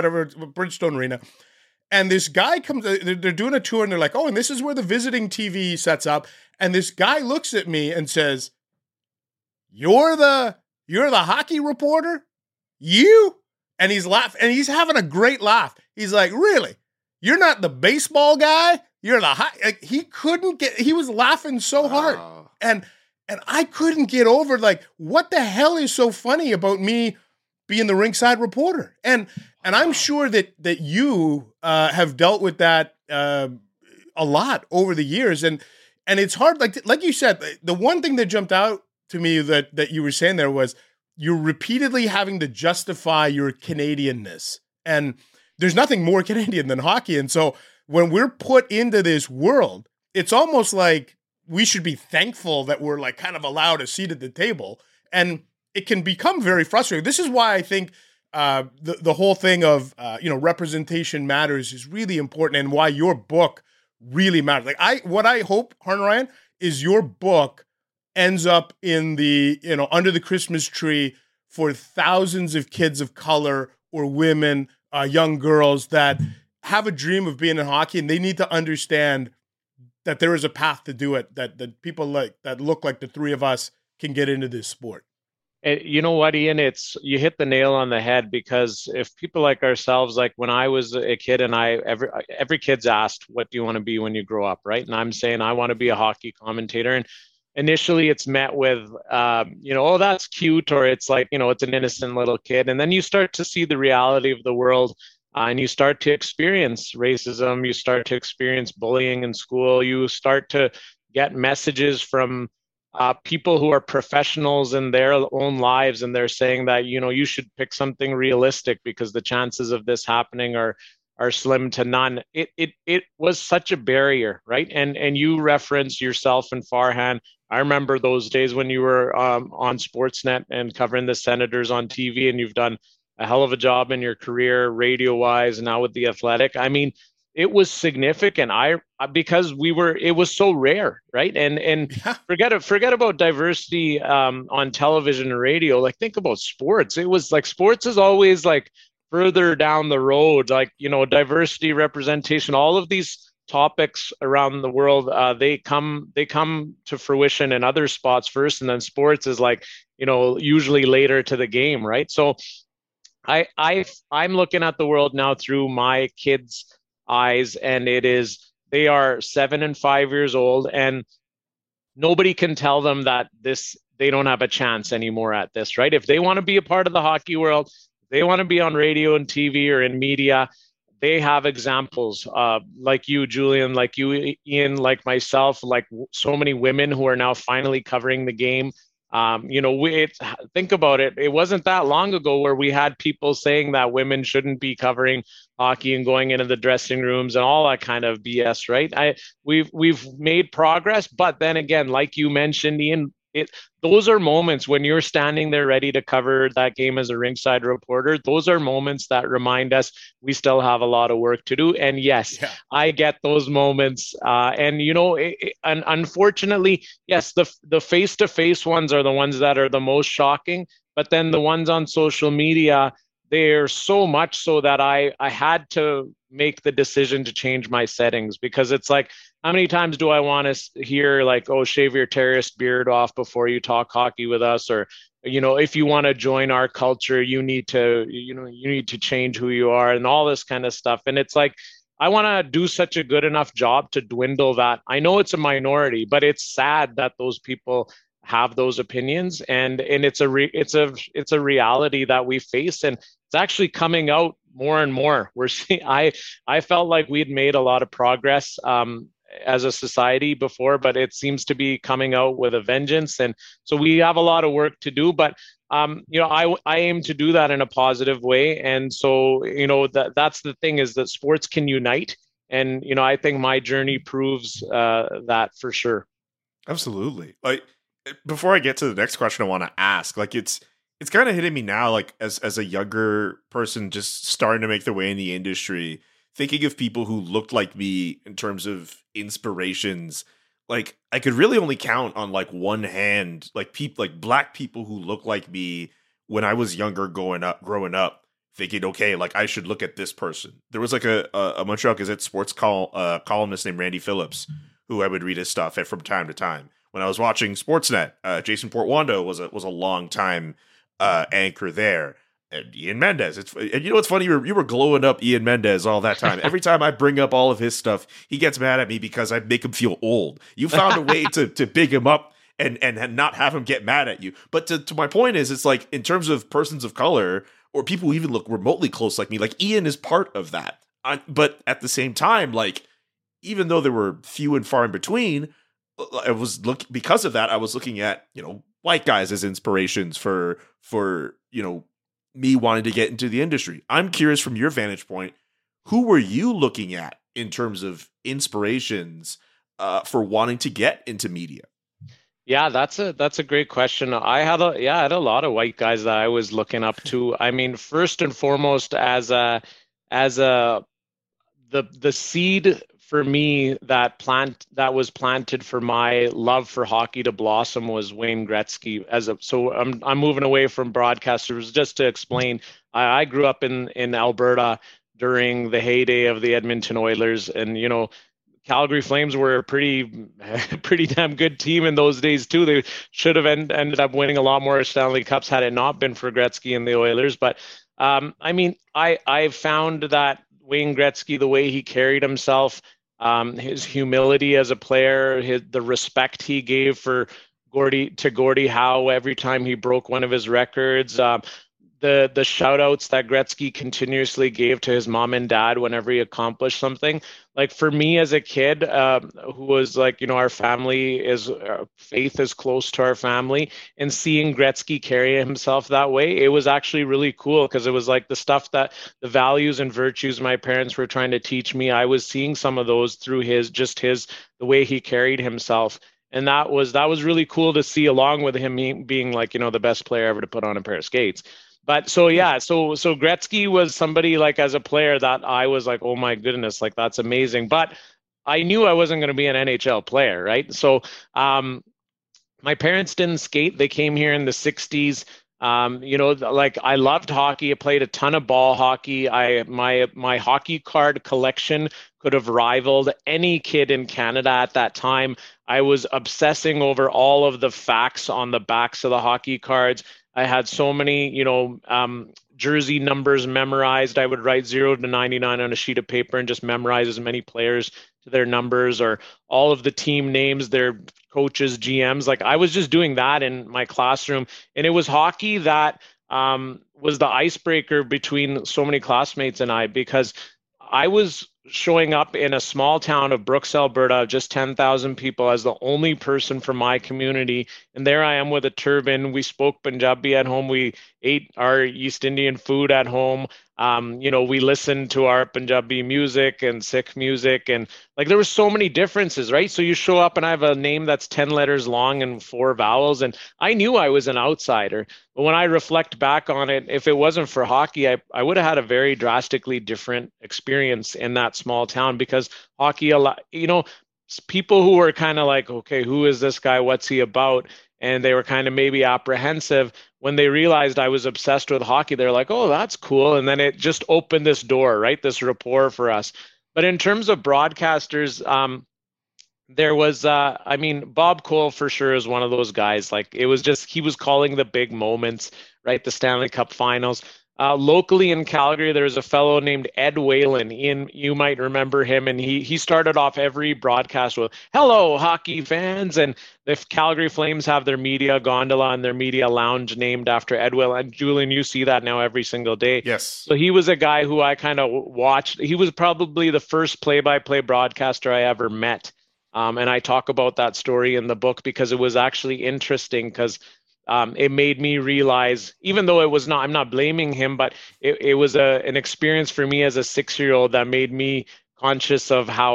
Speaker 4: Arena. And this guy comes, they're doing a tour, and they're like, oh, and this is where the visiting TV sets up. And this guy looks at me and says, You're the hockey reporter? You? And he's laughing, and he's having a great laugh. He's like, really? You're not the baseball guy? You're the like, he was laughing so hard. And I couldn't get over, like, what the hell is so funny about me being the ringside reporter? And I'm sure that you have dealt with that a lot over the years. And it's hard, like you said, the one thing that jumped out to me that you were saying there was you're repeatedly having to justify your Canadianness. And there's nothing more Canadian than hockey. And so when we're put into this world, it's almost like we should be thankful that we're like kind of allowed a seat at the table. And it can become very frustrating. This is why I think the whole thing of representation matters is really important, and why your book really matters. Like what I hope, Hart and Ryan, is your book ends up in the under the Christmas tree for thousands of kids of color or women, young girls that have a dream of being in hockey, and they need to understand that there is a path to do it, that people like that look like the three of us can get into this sport.
Speaker 6: And you know what, Ian, you hit the nail on the head, because if people like ourselves, like when I was a kid, and every kid's asked, what do you want to be when you grow up, right? And I'm saying I want to be a hockey commentator. And initially it's met with, oh, that's cute, or it's like, it's an innocent little kid. And then you start to see the reality of the world, and you start to experience racism. You start to experience bullying in school. You start to get messages from people who are professionals in their own lives, and they're saying that, you should pick something realistic because the chances of this happening are slim to none. It was such a barrier, right? And you reference yourself and Farhan. I remember those days when you were on Sportsnet and covering the Senators on TV, and you've done a hell of a job in your career, radio-wise, now with The Athletic. I mean, it was significant. Because it was so rare, right? And forget about diversity on television and radio. Like, think about sports. It was like sports is always like further down the road, like, diversity, representation, all of these topics around the world, they come to fruition in other spots first, and then sports is like, usually later to the game, right? So I'm looking at the world now through my kids' eyes, and they are 7 and 5 years old, and nobody can tell them that they don't have a chance anymore at this, right? If they want to be a part of the hockey world, they want to be on radio and TV or in media, they have examples like you, Julian, like you, Ian, like myself, like so many women who are now finally covering the game. Think about it. It wasn't that long ago where we had people saying that women shouldn't be covering hockey and going into the dressing rooms and all that kind of BS, right? We've made progress, but then again, like you mentioned, Ian, those are moments when you're standing there ready to cover that game as a ringside reporter. Those are moments that remind us we still have a lot of work to do. And yes, I get those moments. And unfortunately, yes, the face-to-face ones are the ones that are the most shocking. But then the ones on social media, they're so much so that I had to make the decision to change my settings, because it's like, how many times do I want to hear like, oh, shave your terrorist beard off before you talk hockey with us? Or, if you want to join our culture, you need to change who you are and all this kind of stuff. And it's like, I want to do such a good enough job to dwindle that. I know it's a minority, but it's sad that those people have those opinions, and it's a reality that we face, and it's actually coming out more and more. We're seeing. I felt like we'd made a lot of progress as a society before, but it seems to be coming out with a vengeance, and so we have a lot of work to do. But I aim to do that in a positive way, and so that's the thing, is that sports can unite, and I think my journey proves that for sure.
Speaker 5: Absolutely. Like, before I get to the next question, I want to ask, like, it's kind of hitting me now, like, as a younger person just starting to make their way in the industry, thinking of people who looked like me in terms of inspirations. Like, I could really only count on like one hand, like black people who look like me when I was younger, growing up, thinking, okay, like, I should look at this person. There was like a Montreal Gazette sports columnist named Randy Phillips, who I would read his stuff at from time to time. When I was watching Sportsnet, Jason Portwando was a long time anchor there. And Ian Mendes. And what's funny? You were glowing up Ian Mendes all that time. Every time I bring up all of his stuff, he gets mad at me because I make him feel old. You found a way to big him up and not have him get mad at you. But to my point is, it's like, in terms of persons of color or people who even look remotely close like me, like, Ian is part of that. But at the same time, like, even though there were few and far in between, because of that, I was looking at, white guys as inspirations for me wanting to get into the industry. I'm curious, from your vantage point, who were you looking at in terms of inspirations for wanting to get into media?
Speaker 6: Yeah, that's a great question. I had a lot of white guys that I was looking up to. I mean, first and foremost, as the seed for me that was planted for my love for hockey to blossom was Wayne Gretzky. So I'm moving away from broadcasters just to explain. I grew up in Alberta during the heyday of the Edmonton Oilers, and Calgary Flames were a pretty damn good team in those days too. They should have ended up winning a lot more Stanley Cups had it not been for Gretzky and the Oilers. But I found that Wayne Gretzky, the way he carried himself, his humility as a player, the respect he gave for Gordie Howe every time he broke one of his records, the shout outs that Gretzky continuously gave to his mom and dad whenever he accomplished something. Like, for me as a kid, who was like, our faith is close to our family, and seeing Gretzky carry himself that way, it was actually really cool, because it was like the stuff the values and virtues my parents were trying to teach me. I was seeing some of those through the way he carried himself. And that was really cool to see, along with him being like, the best player ever to put on a pair of skates. But so Gretzky was somebody, like, as a player, that I was like, oh my goodness, like, that's amazing. But I knew I wasn't going to be an NHL player, right? So my parents didn't skate. They came here in the 60s. Like, I loved hockey. I played a ton of ball hockey. My hockey card collection could have rivaled any kid in Canada at that time. I was obsessing over all of the facts on the backs of the hockey cards. I had so many, jersey numbers memorized. I would write 0 to 99 on a sheet of paper and just memorize as many players to their numbers, or all of the team names, their coaches, GMs. Like, I was just doing that in my classroom. And it was hockey that was the icebreaker between so many classmates and I, because I was showing up in a small town of Brooks, Alberta, just 10,000 people, as the only person from my community. And there I am with a turban. We spoke Punjabi at home. We ate our East Indian food at home. We listened to our Punjabi music and Sikh music. And like, there were so many differences, right? So you show up and I have a name that's 10 letters long and 4 vowels. And I knew I was an outsider. But when I reflect back on it, if it wasn't for hockey, I would have had a very drastically different experience in that small town, because hockey, people who were kind of like, okay, who is this guy? What's he about? And they were kind of maybe apprehensive. When they realized I was obsessed with hockey, they're like, oh, that's cool. And then it just opened this door, right? This rapport for us. But in terms of broadcasters, there was, Bob Cole for sure is one of those guys. Like, it was just, he was calling the big moments, right? The Stanley Cup finals. locally in Calgary, there's a fellow named Ed Whalen. You might remember him, and he started off every broadcast with "Hello, hockey fans," and the Calgary Flames have their media gondola and their media lounge named after Ed Whalen. And Julian, you see that now every single day.
Speaker 5: Yes.
Speaker 6: So he was a guy who I kind of watched. He was probably the first play-by-play broadcaster I ever met. And I talk about that story in the book because it was actually interesting because it made me realize, even though it was not, I'm not blaming him, but it was an experience for me as a 6-year-old that made me conscious of how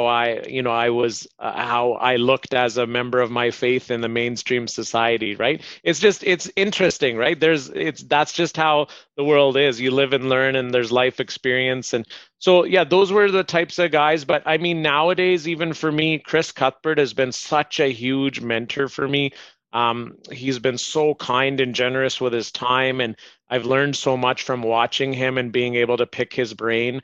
Speaker 6: how I looked as a member of my faith in the mainstream society, right? It's interesting, right? That's just how the world is. You live and learn, and there's life experience. And so, yeah, those were the types of guys. But I mean, nowadays, even for me, Chris Cuthbert has been such a huge mentor for me. He's been so kind and generous with his time, and I've learned so much from watching him and being able to pick his brain.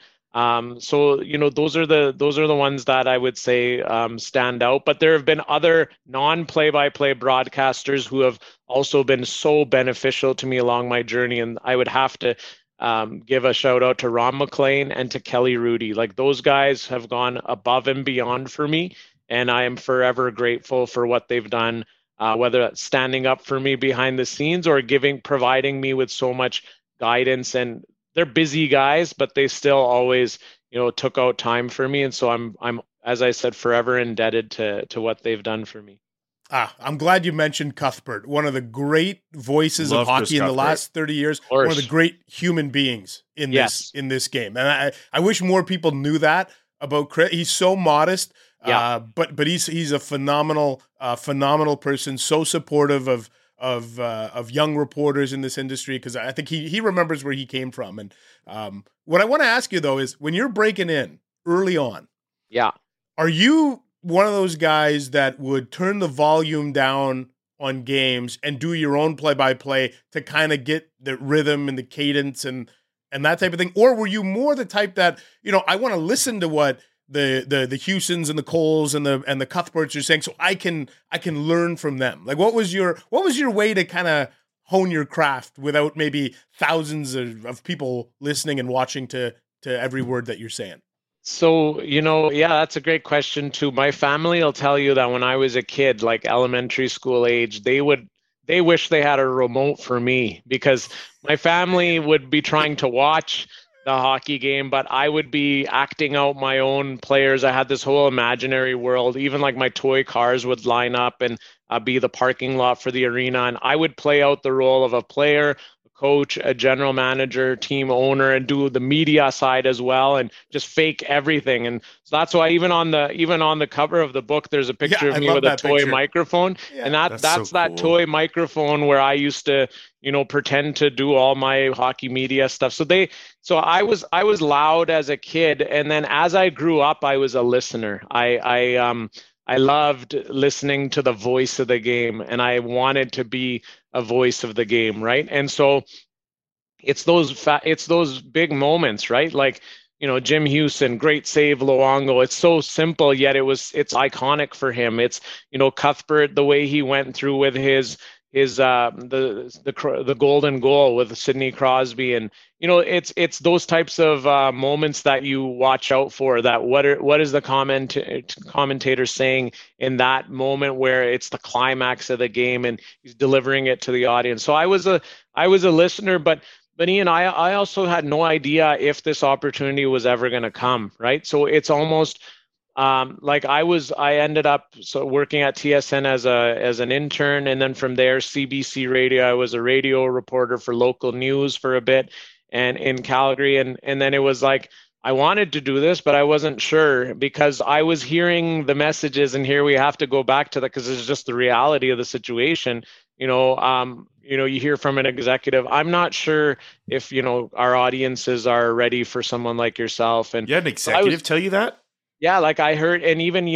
Speaker 6: So those are the ones that I would say stand out. But there have been other non-play-by-play broadcasters who have also been so beneficial to me along my journey, and I would have to give a shout out to Ron McLean and to Kelly Rudy. Like, those guys have gone above and beyond for me, and I am forever grateful for what they've done. Whether that's standing up for me behind the scenes or providing me with so much guidance. And they're busy guys, but they still always, took out time for me. And so I'm, as I said, forever indebted to what they've done for me.
Speaker 4: I'm glad you mentioned Cuthbert, one of the great voices
Speaker 5: Love
Speaker 4: of hockey
Speaker 5: Chris
Speaker 4: in the
Speaker 5: Cuthbert.
Speaker 4: last 30 years, one of the great human beings in this game. And I wish more people knew that about Chris. He's so modest.
Speaker 6: Yeah.
Speaker 4: But he's a phenomenal person, so supportive of young reporters in this industry, because I think he remembers where he came from. And what I want to ask you, though, is when you're breaking in early on, are you one of those guys that would turn the volume down on games and do your own play-by-play to kind of get the rhythm and the cadence and that type of thing? Or were you more the type that, I want to listen to what the Hewsons and the Coles and the Cuthberts are saying, so I can learn from them? Like, what was your way to kind of hone your craft without maybe thousands of people listening and watching to every word that you're saying?
Speaker 6: So, that's a great question too. My family will tell you that when I was a kid, like elementary school age, they wish they had a remote for me, because my family would be trying to watch the hockey game, but I would be acting out my own players. I had this whole imaginary world. Even like my toy cars would line up and be the parking lot for the arena, and I would play out the role of a player, a coach, a general manager, team owner, and do the media side as well, and just fake everything. And so that's why even on the cover of the book, there's a picture of me with a toy microphone, and that's so that cool. Toy microphone where I used to pretend to do all my hockey media stuff. So I was loud as a kid, and then as I grew up, I was a listener. I loved listening to the voice of the game, and I wanted to be a voice of the game, right? And so it's those big moments, right? Like, Jim Hewson, great save, Luongo. It's so simple, yet it's iconic for him. It's, Cuthbert, the way he went through with his the golden goal with Sidney Crosby, and it's those types of moments that you watch out for. That what is the commentator saying in that moment where it's the climax of the game and he's delivering it to the audience. So I was a listener, but Ian, I also had no idea if this opportunity was ever going to come, right? So it's almost I ended up working at TSN as an intern, and then from there, CBC Radio. I was a radio reporter for local news for a bit, and in Calgary, and then it was like I wanted to do this, but I wasn't sure, because I was hearing the messages, and here we have to go back to that because it's just the reality of the situation. You hear from an executive, I'm not sure if our audiences are ready for someone like yourself. And
Speaker 5: you had an executive tell you that?
Speaker 6: Yeah, like I heard, and even,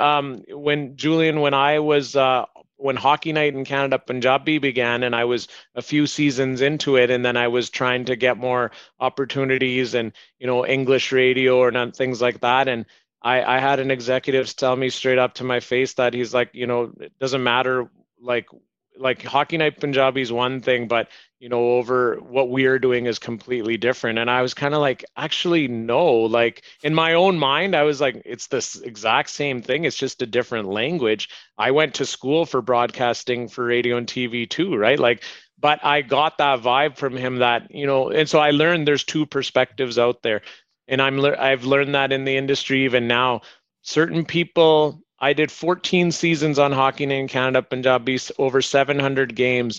Speaker 6: when Hockey Night in Canada Punjabi began, and I was a few seasons into it, and then I was trying to get more opportunities and, English radio or things like that. And I had an executive tell me straight up to my face that he's like, it doesn't matter like like Hockey Night Punjabi is one thing, but over what we are doing is completely different. And I was kind of like, actually, no. Like in my own mind, I was like, it's this exact same thing. It's just a different language. I went to school for broadcasting for radio and TV too, right? Like, but I got that vibe from him that, and so I learned there's two perspectives out there. And I've learned that in the industry even now. Certain people, I did 14 seasons on Hockey Night in Canada, Punjabi, over 700 games.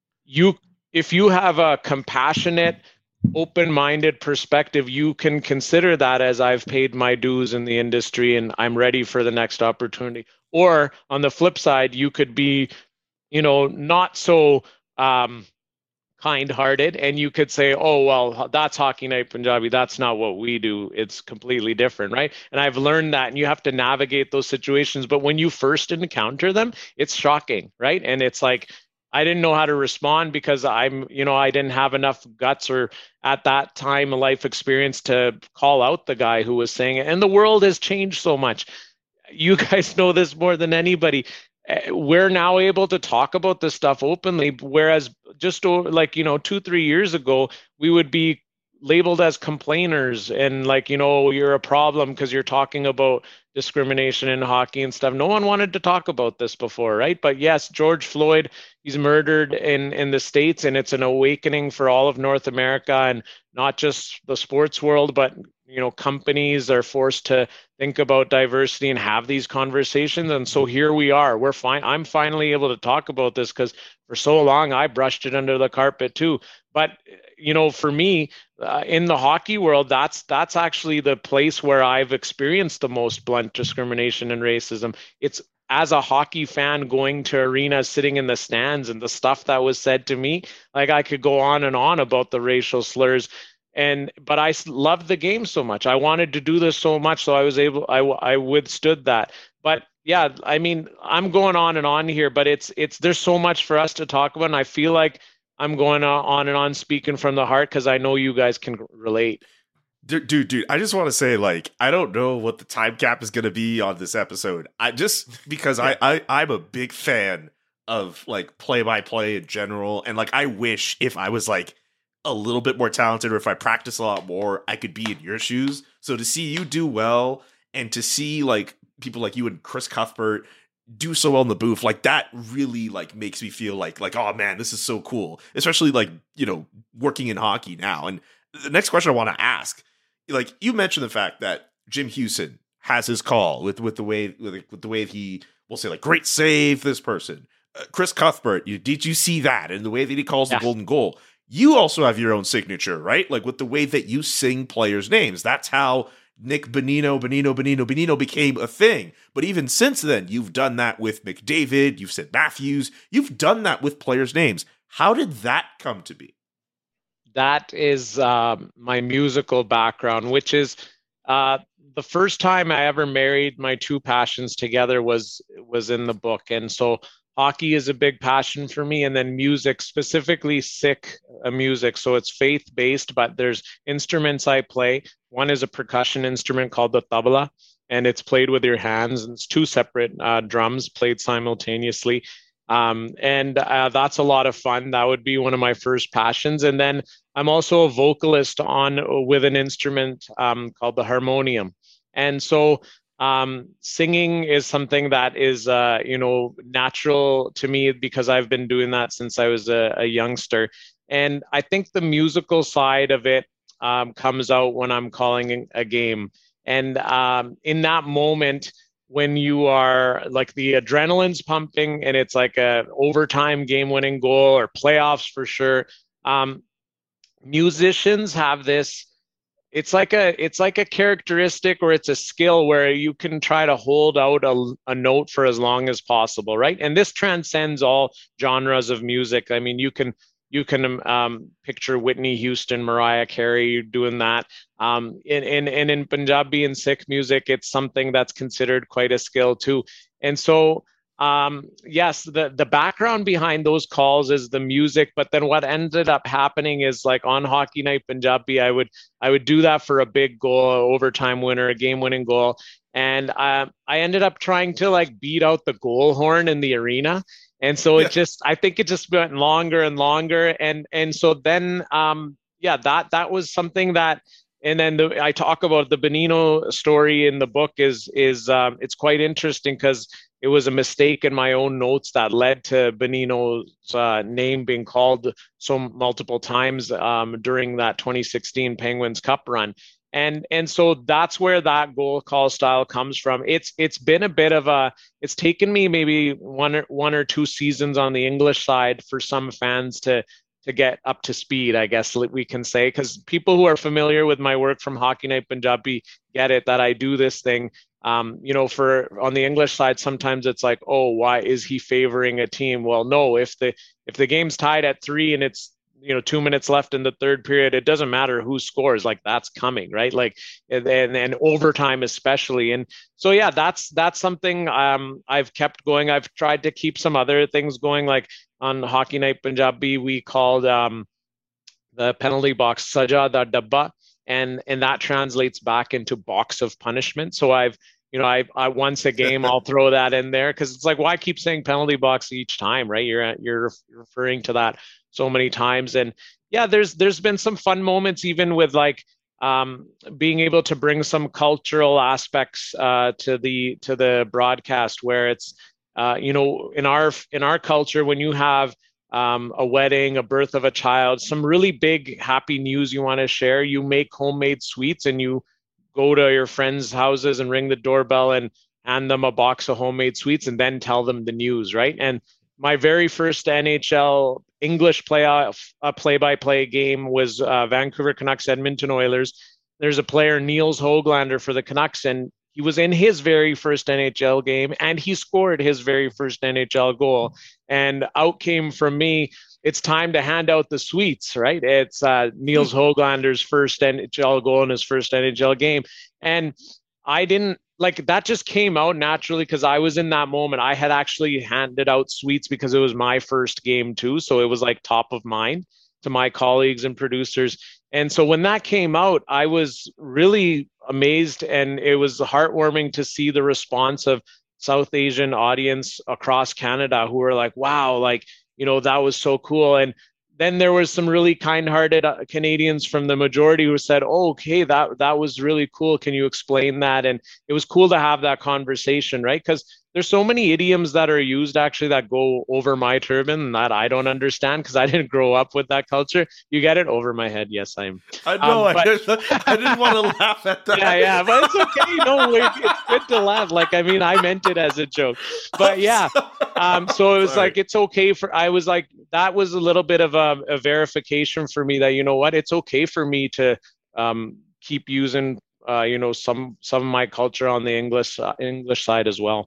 Speaker 6: If you have a compassionate, open-minded perspective, you can consider that as I've paid my dues in the industry and I'm ready for the next opportunity. Or on the flip side, you could be, not so kind-hearted, and you could say, oh, well, that's Hockey Night Punjabi. That's not what we do. It's completely different, right? And I've learned that, and you have to navigate those situations. But when you first encounter them, it's shocking, right? And it's like, I didn't know how to respond because I didn't have enough guts or at that time a life experience to call out the guy who was saying it. And the world has changed so much. You guys know this more than anybody. We're now able to talk about this stuff openly, whereas just like 2-3 years ago, we would be labeled as complainers and like, you're a problem because you're talking about discrimination in hockey and stuff. No one wanted to talk about this before, right? But yes, George Floyd, he's murdered in the States, and it's an awakening for all of North America, and not just the sports world, but companies are forced to think about diversity and have these conversations. And so here we are. I'm finally able to talk about this because for so long I brushed it under the carpet too. But for me, in the hockey world, that's actually the place where I've experienced the most blunt discrimination and racism. It's as a hockey fan going to arenas, sitting in the stands, and the stuff that was said to me. Like I could go on and on about the racial slurs. But I loved the game so much. I wanted to do this so much, so I withstood that. But yeah, I mean, I'm going on and on here, but there's so much for us to talk about, and I feel like I'm going on and on speaking from the heart because I know you guys can relate.
Speaker 5: Dude, I just want to say, like, I don't know what the time cap is going to be on this episode. Because I'm a big fan of like play-by-play in general, and like I wish if I was like a little bit more talented, or if I practice a lot more, I could be in your shoes. So to see you do well, and to see like people like you and Chris Cuthbert do so well in the booth, like that really like makes me feel like, oh man, this is so cool. Especially like, working in hockey now. And the next question I want to ask, like you mentioned the fact that Jim Houston has his call with the way he will say like, great save this person. Chris Cuthbert, did you see that? And the way that he calls the golden goal. You also have your own signature, right? Like with the way that you sing players' names. That's how Nick Bonino became a thing. But even since then, you've done that with McDavid, you've said Matthews, you've done that with players' names. How did that come to be?
Speaker 6: That is my musical background, which is the first time I ever married my two passions together was in the book. And so hockey is a big passion for me, and then music, specifically Sikh music. So it's faith-based, but there's instruments I play. One is a percussion instrument called the tabla, and it's played with your hands. And it's two separate drums played simultaneously. And that's a lot of fun. That would be one of my first passions. And then I'm also a vocalist with an instrument called the harmonium. And so singing is something that is, natural to me because I've been doing that since I was a youngster. And I think the musical side of it comes out when I'm calling a game. And in that moment, when you are like the adrenaline's pumping and it's like a overtime game-winning goal or playoffs for sure, musicians have this. It's like a characteristic, or it's a skill where you can try to hold out a note for as long as possible, right? And this transcends all genres of music. I mean, you can picture Whitney Houston, Mariah Carey doing that. In Punjabi and Sikh music, it's something that's considered quite a skill too. And so, yes, the background behind those calls is the music, but then what ended up happening is like on Hockey Night Punjabi, I would do that for a big goal, an overtime winner, a game-winning goal. And I ended up trying to like beat out the goal horn in the arena. And so I think it just went longer and longer. And so then, that was something that, and then I talk about the Bonino story in the book is it's quite interesting because it was a mistake in my own notes that led to Bonino's name being called so multiple times during that 2016 Penguins Cup run. And so that's where that goal call style comes from. It's been a bit of it's taken me maybe one or two seasons on the English side for some fans to get up to speed, I guess we can say, because people who are familiar with my work from Hockey Night Punjabi get it that I do this thing. For on the English side, sometimes it's like, oh, why is he favoring a team? Well, no, if the game's tied at 3 and it's 2 minutes left in the third period, it doesn't matter who scores, like that's coming, right? Like, and overtime especially. And so, yeah, that's something I've kept going. I've tried to keep some other things going, like on Hockey Night Punjabi, we called the penalty box Saja da Dabba, and that translates back into box of punishment. So I once a game I'll throw that in there because it's like, why keep saying penalty box each time, right? You're referring to that so many times. And yeah, there's been some fun moments even with like being able to bring some cultural aspects to the broadcast where it's in our culture, when you have a wedding, a birth of a child, some really big happy news you want to share, you make homemade sweets and you go to your friends' houses and ring the doorbell and hand them a box of homemade sweets and then tell them the news, right? And my very first NHL English play-by-play game was Vancouver Canucks Edmonton Oilers. There's a player, Niels Höglander, for the Canucks, and he was in his very first NHL game, and he scored his very first NHL goal. And out came from me, it's time to hand out the sweets, right? It's Niels Höglander's first NHL goal in his first NHL game. And I didn't, that just came out naturally because I was in that moment. I had actually handed out sweets because it was my first game too. So it was like top of mind to my colleagues and producers. And so when that came out, I was really amazed, and it was heartwarming to see the response of South Asian audience across Canada who were like, wow, that was so cool. And then there was some really kind-hearted Canadians from the majority who said, oh, okay, that was really cool. Can you explain that? And it was cool to have that conversation, right? Because there's so many idioms that are used actually that go over my turban that I don't understand because I didn't grow up with that culture. You get it? Over my head. Yes, I know.
Speaker 5: I didn't want to laugh at that.
Speaker 6: Yeah, but it's okay. No, it's good to laugh. I meant it as a joke. But yeah, so it was like, it's okay I was like, that was a little bit of a verification for me that, you know what, it's okay for me to keep using, some of my culture on the English side as well.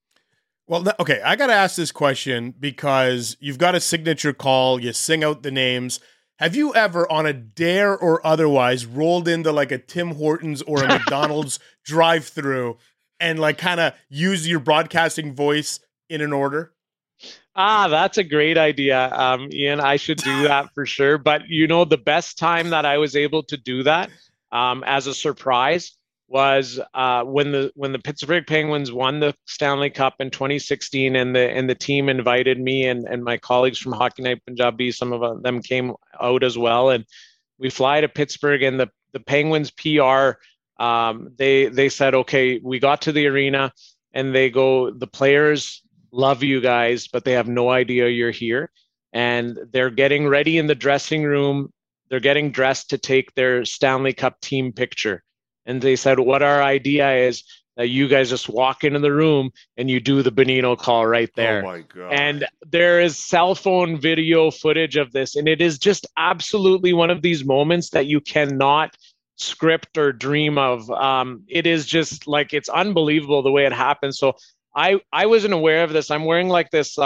Speaker 4: Well, okay, I got to ask this question because you've got a signature call, you sing out the names. Have you ever, on a dare or otherwise, rolled into like a Tim Hortons or a McDonald's drive-through and kind of use your broadcasting voice in an order?
Speaker 6: That's a great idea, Ian. I should do that for sure. But the best time that I was able to do that as a surprise was when the Pittsburgh Penguins won the Stanley Cup in 2016, and the team invited me and my colleagues from Hockey Night Punjabi. Some of them came out as well, and we fly to Pittsburgh. And the Penguins PR, they said, okay, we got to the arena, and they go, the players love you guys, but they have no idea you're here, and they're getting ready in the dressing room. They're getting dressed to take their Stanley Cup team picture. And they said, what our idea is that you guys just walk into the room and you do the Bonino call right there.
Speaker 5: Oh my God. And
Speaker 6: there is cell phone video footage of this. And it is just absolutely one of these moments that you cannot script or dream of. It is just it's unbelievable the way it happens. So I wasn't aware of this. I'm wearing this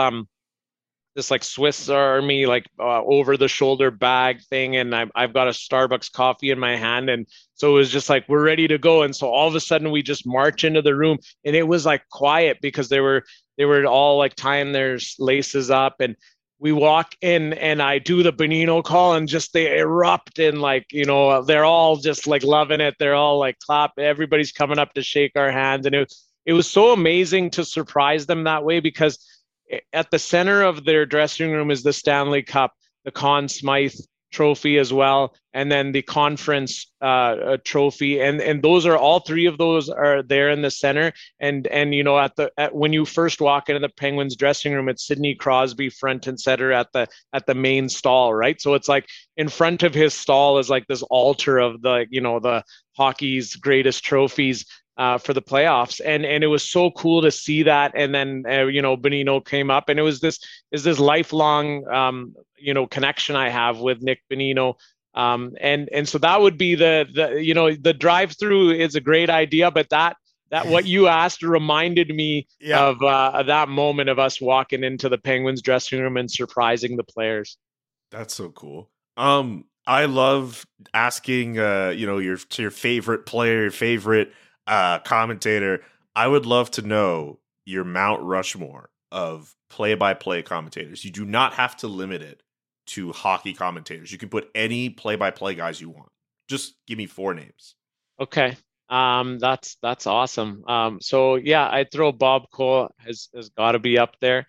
Speaker 6: Swiss Army over the shoulder bag thing, and I've got a Starbucks coffee in my hand, and so it was just we're ready to go. And so all of a sudden we just march into the room, and it was quiet because they were all tying their laces up, and we walk in and I do the Bonino call, and just they erupt, and they're all just loving it. They're all clap. Everybody's coming up to shake our hands, and it was so amazing to surprise them that way, because at the center of their dressing room is the Stanley Cup, the Conn Smythe trophy as well, and then the conference trophy, and those are all three of those are there in the center. And when you first walk into the Penguins dressing room, it's Sidney Crosby front and center at the main stall, right? So it's like in front of his stall is like this altar of the hockey's greatest trophies for the playoffs, and it was so cool to see that. And then Bonino came up, and it was this lifelong connection I have with Nick Bonino, and so that would be the drive-through is a great idea, but that what you asked reminded me of that moment of us walking into the Penguins dressing room and surprising the players.
Speaker 5: That's so cool. I love asking your favorite player, your favorite commentator. I would love to know your Mount Rushmore of play-by-play commentators. You do not have to limit it to hockey commentators. You can put any play-by-play guys you want. Just give me 4 names.
Speaker 6: Okay. That's awesome. So yeah, I'd throw Bob Cole has got to be up there.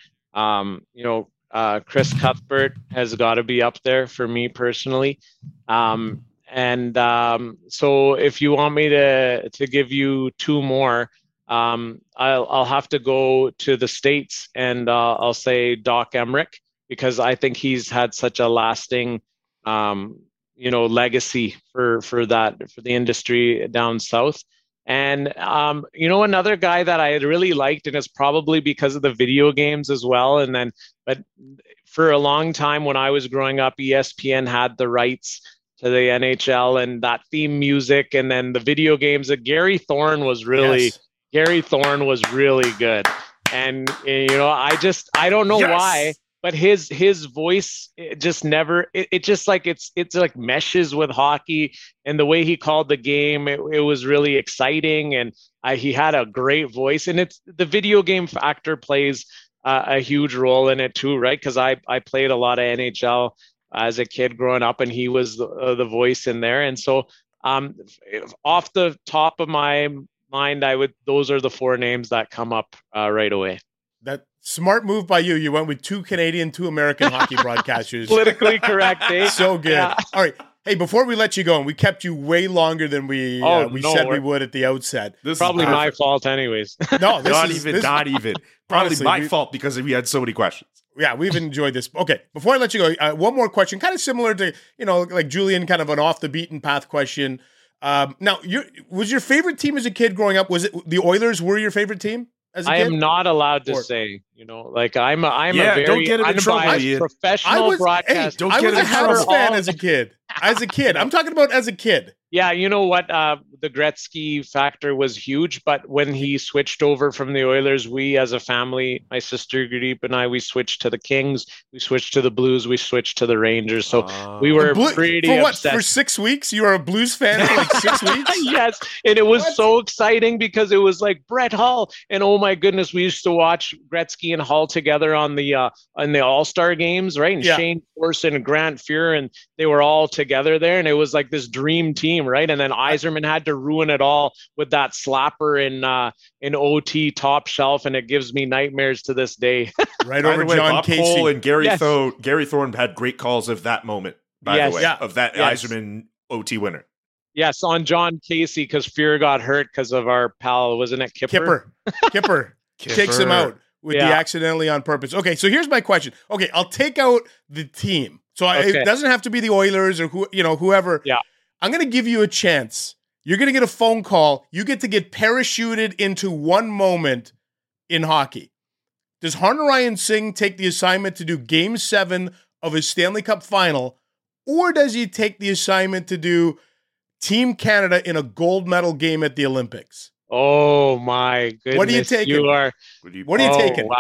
Speaker 6: Chris Cuthbert has got to be up there for me personally. So if you want me to give you 2 more, I'll have to go to the States, and I'll say Doc Emrick, because I think he's had such a lasting, legacy for the industry down south. And another guy that I really liked, and it's probably because of the video games as well. But for a long time when I was growing up, ESPN had the rights to the NHL and that theme music, and then the video games. Gary Thorne was really good, and I don't know why, but his voice just never it just like it's like meshes with hockey, and the way he called the game, it was really exciting, and he had a great voice, and it's the video game factor plays a huge role in it too, right? Because I played a lot of NHL as a kid growing up, and he was the voice in there. And so off the top of my mind, those are the 4 names that come up right away.
Speaker 4: That smart move by you. You went with 2 Canadian, 2 American hockey broadcasters.
Speaker 6: Politically correct, eh?
Speaker 4: So good. Yeah. All right. Hey, before we let you go, and we kept you way longer than we said we would at the outset.
Speaker 6: This is probably my fault anyways.
Speaker 4: No,
Speaker 5: not even. Probably honestly, my fault because we had so many questions.
Speaker 4: Yeah, we've enjoyed this. Okay, before I let you go, one more question, kind of similar to, like Julian, kind of an off the beaten path question. Now, was your favorite team as a kid growing up, was it the Oilers were your favorite team as a kid?
Speaker 6: I am not allowed to say, I'm a very
Speaker 5: don't get in trouble,
Speaker 6: professional broadcaster.
Speaker 4: I was a Habs fan as a kid. I'm talking about as a kid.
Speaker 6: Yeah, you know what? The Gretzky factor was huge, but when he switched over from the Oilers, we as a family, my sister Gurdeep and I, we switched to the Kings, we switched to the Blues, we switched to the Rangers. So we were pretty upset.
Speaker 4: For 6 weeks? You were a Blues fan for like 6 weeks?
Speaker 6: Yes, and it was so exciting because it was like Brett Hull, and oh my goodness, we used to watch Gretzky and Hull together on the All-Star games, right? And Shane Corson and Grant Fuhr, and they were all together there, and it was like this dream team, right? And then Yzerman had to ruin it all with that slapper in OT top shelf, and it gives me nightmares to this day.
Speaker 4: Right over John
Speaker 5: Bob
Speaker 4: Casey.
Speaker 5: Cole and Gary Thorne had great calls of that moment, by the way, of that Yzerman OT winner.
Speaker 6: Yes, on John Casey, because Fuhr got hurt because of our pal, wasn't it Kipper?
Speaker 4: Kipper takes him out with the accidentally on purpose. Okay, so here's my question. Okay, I'll take out the team. So it doesn't have to be the Oilers or whoever. Yeah. I'm going to give you a chance. You're going to get a phone call. You get to get parachuted into one moment in hockey. Does Hunter Ryan Singh take the assignment to do Game 7 of his Stanley Cup final, or does he take the assignment to do Team Canada in a gold medal game at the Olympics?
Speaker 6: Oh, my goodness.
Speaker 4: What are you taking? What are you taking?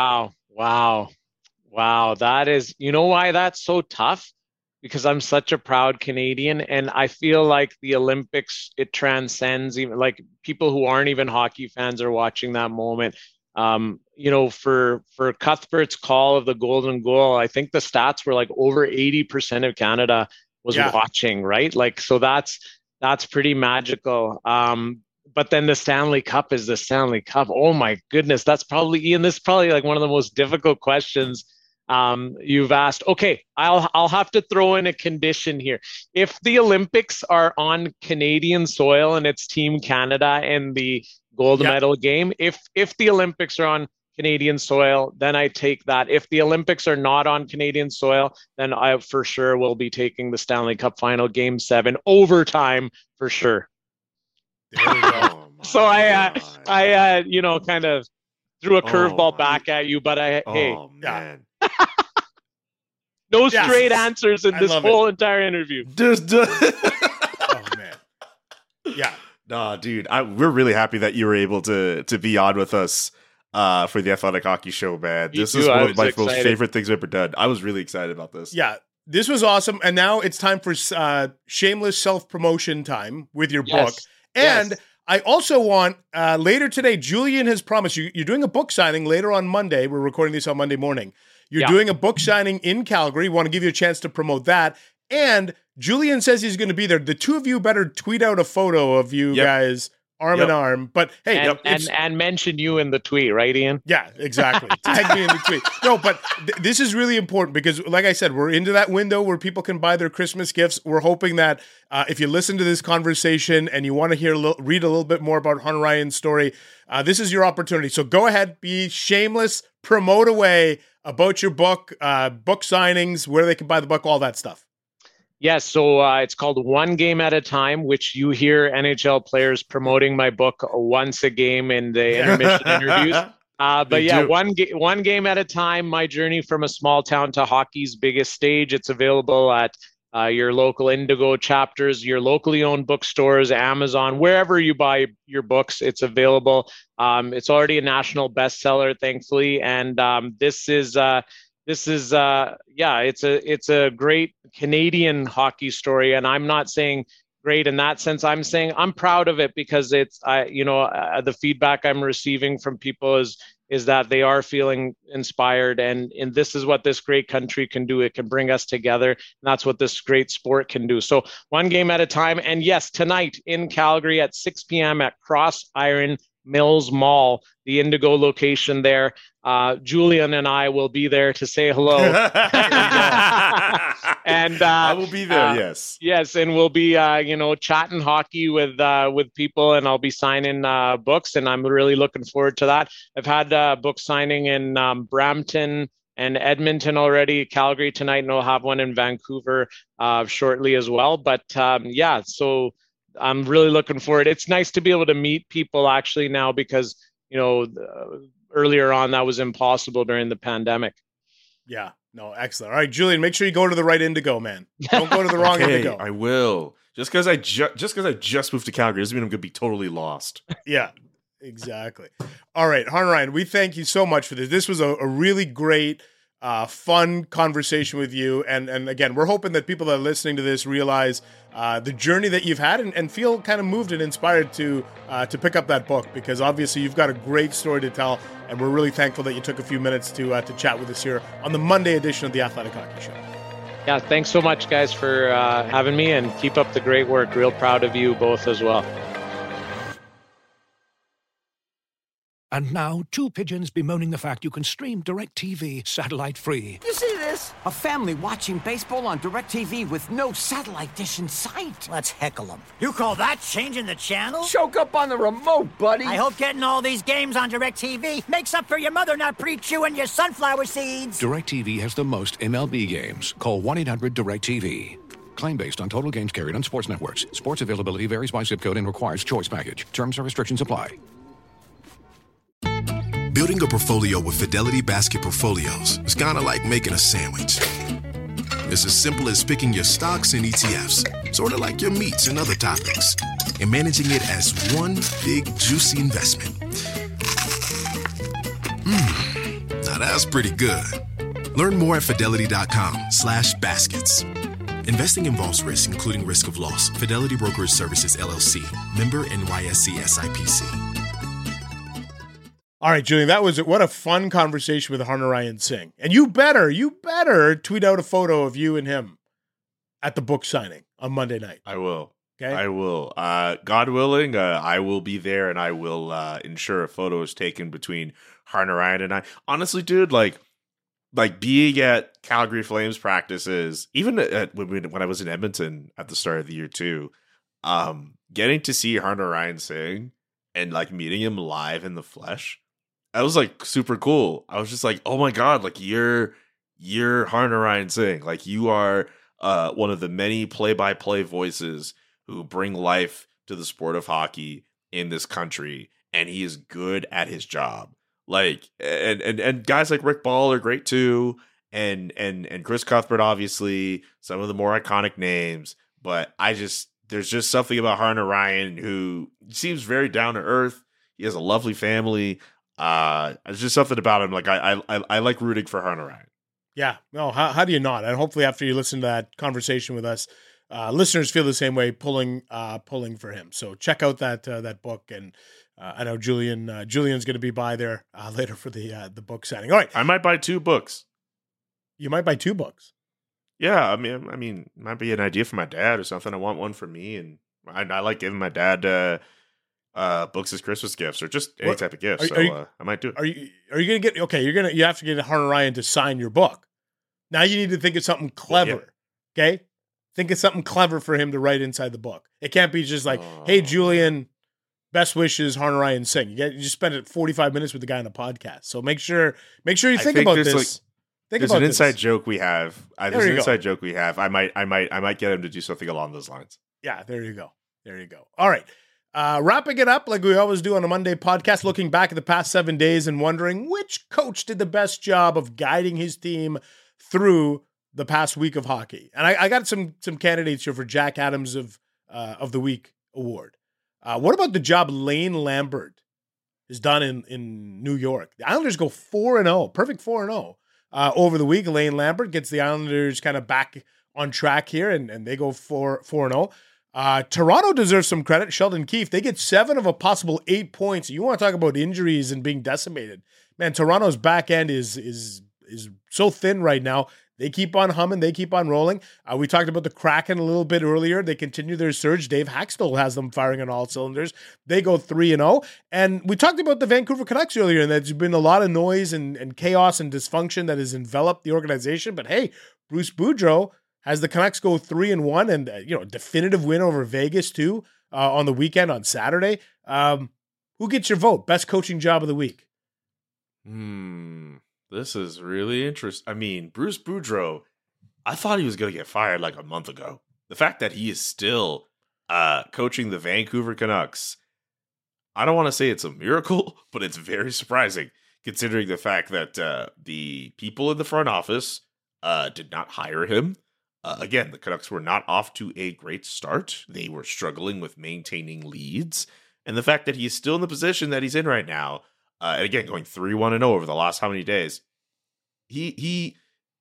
Speaker 6: Wow. That is, you know why that's so tough? Because I'm such a proud Canadian, and I feel like the Olympics, it transcends even like people who aren't even hockey fans are watching that moment. For Cuthbert's call of the golden goal, I think the stats were like over 80% of Canada was watching, right? Like, so that's pretty magical. But but then the Stanley Cup is the Stanley Cup. Oh my goodness, that's probably, Ian, this is probably like one of the most difficult questions you've asked. Okay, I'll have to throw in a condition here. If the Olympics are on Canadian soil and it's Team Canada in the gold medal game, if the Olympics are on Canadian soil, then I take that. If the Olympics are not on Canadian soil, then I for sure will be taking the Stanley Cup final, Game 7, overtime for sure.
Speaker 4: There we go.
Speaker 6: So I kind of threw a curveball back at you, but
Speaker 5: man.
Speaker 6: No straight answers in this whole entire interview.
Speaker 4: Oh man. Yeah.
Speaker 5: Nah, dude, we're really happy that you were able to be on with us for the Athletic Hockey Show, man. This is one of my most favorite things we've ever done. I was really excited about this.
Speaker 4: Yeah, this was awesome. And now it's time for shameless self-promotion time with your book. And I also want, later today, Julian has promised you're doing a book signing later on Monday. We're recording this on Monday morning. You're doing a book signing in Calgary. We want to give you a chance to promote that. And Julian says he's going to be there. The two of you better tweet out a photo of you guys arm in arm. But hey,
Speaker 6: and mention you in the tweet, right, Ian?
Speaker 4: Yeah, exactly. Tag me in the tweet. No, but this is really important because, like I said, we're into that window where people can buy their Christmas gifts. We're hoping that if you listen to this conversation and you want to read a little bit more about Hunter Ryan's story, this is your opportunity. So go ahead, be shameless, promote away about your book, book signings, where they can buy the book, all that stuff.
Speaker 6: Yes, so it's called One Game at a Time, which you hear NHL players promoting my book once a game in the intermission interviews. One game at a time, my journey from a small town to hockey's biggest stage. It's available at your local Indigo chapters, your locally owned bookstores, Amazon, wherever you buy your books, it's available. It's already a national bestseller, thankfully, and it's a great Canadian hockey story, and I'm not saying great in that sense. I'm saying I'm proud of it because it's the feedback I'm receiving from people is that they are feeling inspired, and this is what this great country can do. It can bring us together, and that's what this great sport can do. So one game at a time, and yes, tonight in Calgary at 6 p.m. at Cross Iron Mills Mall, the Indigo location there. Julian and I will be there to say hello. And
Speaker 5: I will be there.
Speaker 6: Yes, and we'll be chatting hockey with people, and I'll be signing books, and I'm really looking forward to that. I've had book signing in Brampton and Edmonton already, Calgary tonight, and I'll have one in Vancouver shortly as well. But so I'm really looking forward. It's nice to be able to meet people actually now because, earlier on that was impossible during the pandemic.
Speaker 4: Yeah, no, excellent. All right, Julian, make sure you go to the right Indigo, man. Don't go to the wrong Indigo.
Speaker 5: I will. Just because I just moved to Calgary doesn't mean I'm going to be totally lost.
Speaker 4: Yeah, exactly. All right, Hunter Ryan, we thank you so much for this. This was a really great, fun conversation with you. And again, we're hoping that people that are listening to this realize the journey that you've had and feel kind of moved and inspired to pick up that book, because obviously you've got a great story to tell, and we're really thankful that you took a few minutes to chat with us here on the Monday edition of the Athletic Hockey Show.
Speaker 6: Yeah, thanks so much, guys, for having me, and keep up the great work. Real proud of you both as well.
Speaker 7: And now, two pigeons bemoaning the fact you can stream DirecTV satellite-free.
Speaker 8: You see this? A family watching baseball on DirecTV with no satellite dish in sight.
Speaker 9: Let's heckle them. You call that changing the channel?
Speaker 8: Choke up on the remote, buddy.
Speaker 9: I hope getting all these games on DirecTV makes up for your mother not pre-chewing your sunflower seeds.
Speaker 7: DirecTV has the most MLB games. Call 1-800-DirecTV. Claim based on total games carried on sports networks. Sports availability varies by zip code and requires choice package. Terms and restrictions apply.
Speaker 10: Building a portfolio with Fidelity Basket Portfolios is kind of like making a sandwich. It's as simple as picking your stocks and ETFs, sort of like your meats and other toppings, and managing it as one big, juicy investment. Now that's pretty good. Learn more at Fidelity.com/baskets. Investing involves risk, including risk of loss. Fidelity Brokerage Services, LLC. Member NYSE SIPC.
Speaker 4: All right, Julian, what a fun conversation with Hunter Ryan Singh. And you better tweet out a photo of you and him at the book signing on Monday night.
Speaker 5: I will.
Speaker 4: Okay.
Speaker 5: I will. God willing, I will be there, and I will ensure a photo is taken between Harner Ryan and I. Honestly, dude, like being at Calgary Flames practices, even when I was in Edmonton at the start of the year too, getting to see Harner Ryan sing and like meeting him live in the flesh, that was like super cool. I was just like, oh my god, like you're Harner Ryan sing, like you are one of the many play-by-play voices who bring life to the sport of hockey in this country, and he is good at his job. Like, and guys like Rick Ball are great too, and Chris Cuthbert, obviously, some of the more iconic names. But there's just something about Harner Ryan who seems very down to earth. He has a lovely family. There's just something about him. Like I like rooting for Harner Ryan.
Speaker 4: Yeah, no, how do you not? And hopefully after you listen to that conversation with us, listeners feel the same way, pulling for him. So check out that book, and I know Julian's going to be by there later for the book signing. All right,
Speaker 5: I might buy 2 books.
Speaker 4: You might buy 2 books.
Speaker 5: Yeah, I mean, it might be an idea for my dad or something. I want one for me, and I like giving my dad books as Christmas gifts or just any type of gift. I might do it.
Speaker 4: Are you going to get okay? You have to get Harner Ryan to sign your book. Now you need to think of something clever. Yeah. Okay, think of something clever for him to write inside the book. It can't be just like, "Hey, Julian, best wishes, Harner Ryan sing." You just spend 45 minutes with the guy on a podcast. So make sure you think about this.
Speaker 5: There's an inside joke we have. There's an inside joke we have. I might get him to do something along those lines.
Speaker 4: Yeah, there you go. All right. Wrapping it up like we always do on a Monday podcast, looking back at the past 7 days and wondering which coach did the best job of guiding his team through the past week of hockey. And I got some candidates here for Jack Adams of the Week award. What about the job Lane Lambert has done in New York? The Islanders go 4-0, perfect 4-0 over the week. Lane Lambert gets the Islanders kind of back on track here, and they go 4-0. Toronto deserves some credit. Sheldon Keefe, they get 7 of a possible 8 points. You want to talk about injuries and being decimated. Man, Toronto's back end is so thin right now. They keep on humming. They keep on rolling. We talked about the Kraken a little bit earlier. They continue their surge. Dave Haxtell has them firing on all cylinders. They go 3-0. And we talked about the Vancouver Canucks earlier, and there's been a lot of noise and chaos and dysfunction that has enveloped the organization. But hey, Bruce Boudreau has the Canucks go 3-1 and definitive win over Vegas too on the weekend on Saturday. Who gets your vote? Best coaching job of the week?
Speaker 5: This is really interesting. I mean, Bruce Boudreau, I thought he was going to get fired like a month ago. The fact that he is still coaching the Vancouver Canucks, I don't want to say it's a miracle, but it's very surprising considering the fact that the people in the front office did not hire him. Again, the Canucks were not off to a great start. They were struggling with maintaining leads. And the fact that he is still in the position that he's in right now, and again, going 3-1-0 over the last how many days, he's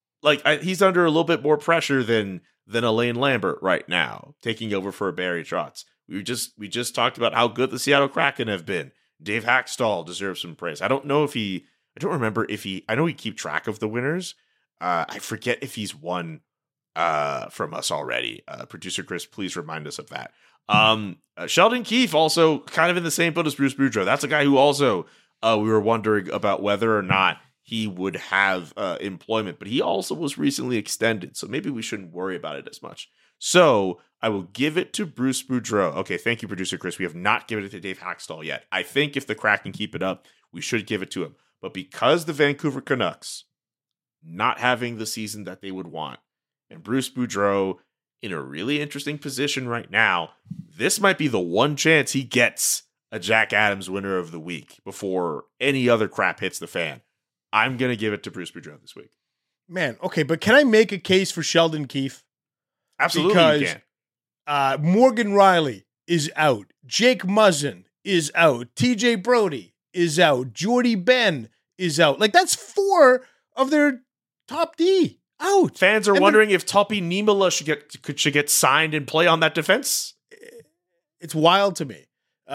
Speaker 5: under a little bit more pressure than a Lane Lambert right now, taking over for a Barry Trotz. We just talked about how good the Seattle Kraken have been. Dave Haxtell deserves some praise. I don't remember if I know we keep track of the winners. I forget if he's won from us already. Producer Chris, please remind us of that. Sheldon Keefe also kind of in the same boat as Bruce Boudreau. That's a guy who also we were wondering about whether or not he would have employment, but he also was recently extended, so maybe we shouldn't worry about it as much. So I will give it to Bruce Boudreau. Okay, thank you, Producer Chris. We have not given it to Dave Haxtell yet. I think if the Kraken keep it up, we should give it to him. But because the Vancouver Canucks not having the season that they would want, and Bruce Boudreau in a really interesting position right now, this might be the one chance he gets a Jack Adams winner of the week before any other crap hits the fan. I'm going to give it to Bruce Boudreau this week.
Speaker 4: Man, okay, but can I make a case for Sheldon Keefe?
Speaker 5: Absolutely,
Speaker 4: because,
Speaker 5: you can.
Speaker 4: Morgan Riley is out. Jake Muzzin is out. TJ Brody is out. Jordy Ben is out. Like, that's 4 of their top D out.
Speaker 5: Fans are wondering if Topi Niemela should get signed and play on that defense.
Speaker 4: It's wild to me.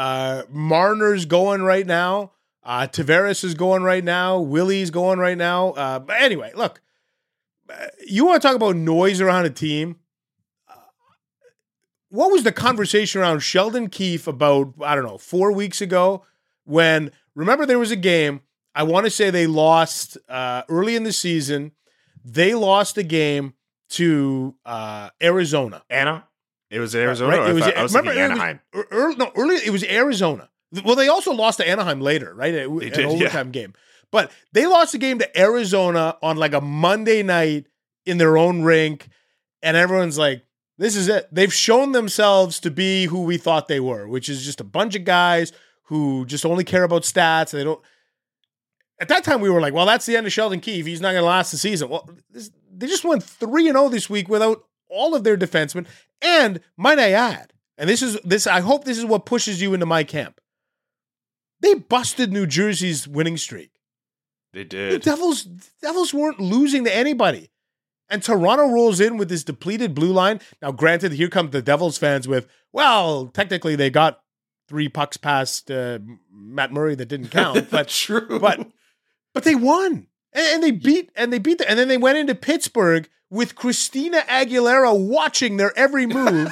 Speaker 4: Marner's going right now. Tavares is going right now. Willie's going right now. But anyway, look, you want to talk about noise around a team? what was the conversation around Sheldon Keefe about, I don't know, 4 weeks ago when, remember there was a game, I want to say they lost early in the season. They lost a game to Arizona.
Speaker 5: It was Arizona?
Speaker 4: Right?
Speaker 5: I was thinking Anaheim.
Speaker 4: Earlier it was Arizona. Well, they also lost to Anaheim later, right? An overtime game. But they lost a game to Arizona on like a Monday night in their own rink, and everyone's like, this is it. They've shown themselves to be who we thought they were, which is just a bunch of guys who just only care about stats. They don't. At that time, we were like, well, that's the end of Sheldon Keefe. He's not going to last the season. Well, they just went 3-0 this week without all of their defensemen. And might I add, and I hope this is what pushes you into my camp. They busted New Jersey's winning streak.
Speaker 5: They did.
Speaker 4: The Devils weren't losing to anybody. And Toronto rolls in with this depleted blue line. Now, granted, here come the Devils fans with, well, technically they got 3 pucks past Matt Murray that didn't count. But
Speaker 5: true.
Speaker 4: But they won. And they beat and then they went into Pittsburgh with Christina Aguilera watching their every move.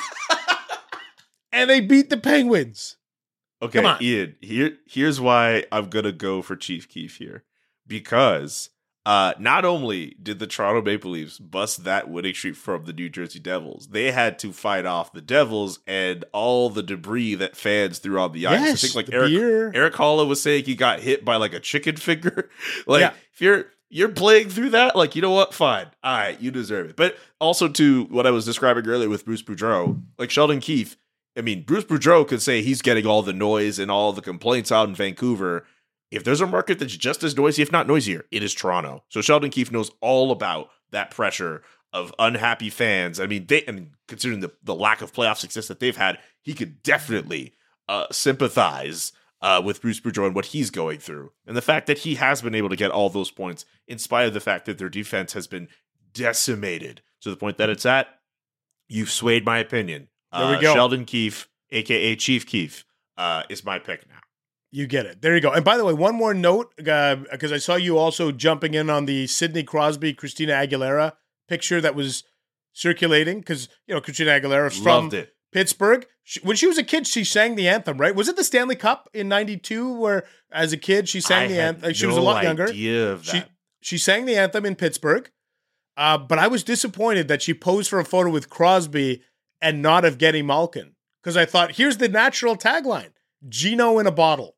Speaker 4: And they beat the Penguins.
Speaker 5: Okay, Ian, here's why I'm going to go for Chief Keefe here. Because not only did the Toronto Maple Leafs bust that winning streak from the New Jersey Devils, they had to fight off the Devils and all the debris that fans threw on the ice.
Speaker 4: Yes,
Speaker 5: I think like Eric Holla was saying he got hit by like a chicken finger. If you're playing through that, like, you know what? Fine. All right, you deserve it. But also to what I was describing earlier with Bruce Boudreau, like Sheldon Keefe, I mean, Bruce Boudreau could say he's getting all the noise and all the complaints out in Vancouver. If there's a market that's just as noisy, if not noisier, it is Toronto. So Sheldon Keefe knows all about that pressure of unhappy fans. I mean, considering the lack of playoff success that they've had, he could definitely sympathize with Bruce Boudreau and what he's going through. And the fact that he has been able to get all those points, in spite of the fact that their defense has been decimated to the point that it's at, you've swayed my opinion.
Speaker 4: There we go.
Speaker 5: Sheldon Keefe, a.k.a. Chief Keefe, is my pick now.
Speaker 4: You get it. There you go. And by the way, one more note, because I saw you also jumping in on the Sidney Crosby, Christina Aguilera picture that was circulating, because, you know, Christina Aguilera from Pittsburgh. When she was a kid, she sang the anthem, right? Was it the Stanley Cup in 92 where, as a kid, she sang the anthem? She was a lot younger.
Speaker 5: Of that.
Speaker 4: She sang the anthem in Pittsburgh, but I was disappointed that she posed for a photo with Crosby and not of Getty Malkin, because I thought, here's the natural tagline, Gino in a bottle.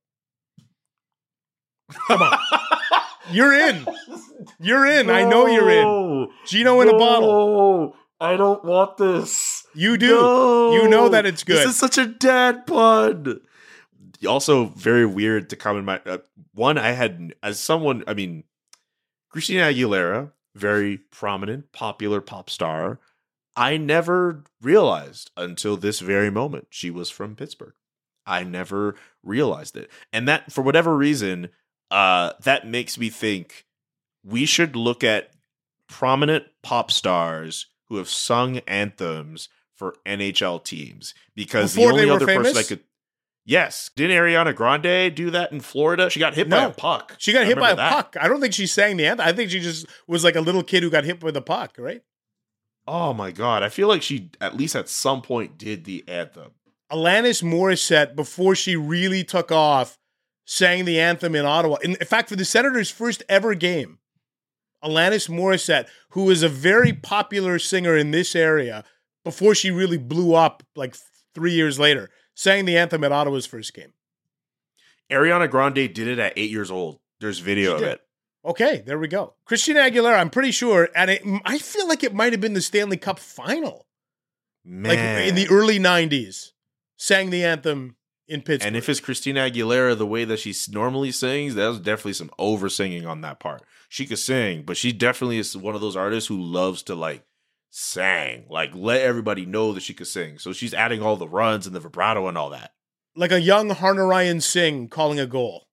Speaker 4: Come on. You're in. You're in. No, I know you're in. Gino in a bottle.
Speaker 5: I don't want this.
Speaker 4: You do. No. You know that it's good.
Speaker 5: This is such a dad pun. Also, very weird to come in my... one, I had... As someone... I mean, Christina Aguilera, very prominent, popular pop star. I never realized until this very moment she was from Pittsburgh. I never realized it. And that, for whatever reason... that makes me think we should look at prominent pop stars who have sung anthems for NHL teams, because
Speaker 4: before
Speaker 5: the only other
Speaker 4: famous?
Speaker 5: person I could... Yes. Didn't Ariana Grande do that in Florida? She got hit by a puck.
Speaker 4: She got hit by a puck. I don't think she sang the anthem. I think she just was like a little kid who got hit with a puck, right?
Speaker 5: Oh my God. I feel like she at least at some point did the anthem.
Speaker 4: Alanis Morissette, before she really took off, sang the anthem in Ottawa. In fact, for the Senators' first ever game, Alanis Morissette, who is a very popular singer in this area, before she really blew up like 3 years later, sang the anthem at Ottawa's first game.
Speaker 5: Ariana Grande did it at 8 years old. There's video of it.
Speaker 4: Okay, there we go. Christina Aguilera, I'm pretty sure, and I feel like it might have been the Stanley Cup final.
Speaker 5: Man.
Speaker 4: Like in the early 90s, sang the anthem in Pittsburgh.
Speaker 5: And if it's Christina Aguilera, the way that she normally sings, that was definitely some over singing on that part. She could sing, but she definitely is one of those artists who loves to like sing, like let everybody know that she could sing. So she's adding all the runs and the vibrato and all that.
Speaker 4: Like a young Harnarayan Singh calling a goal.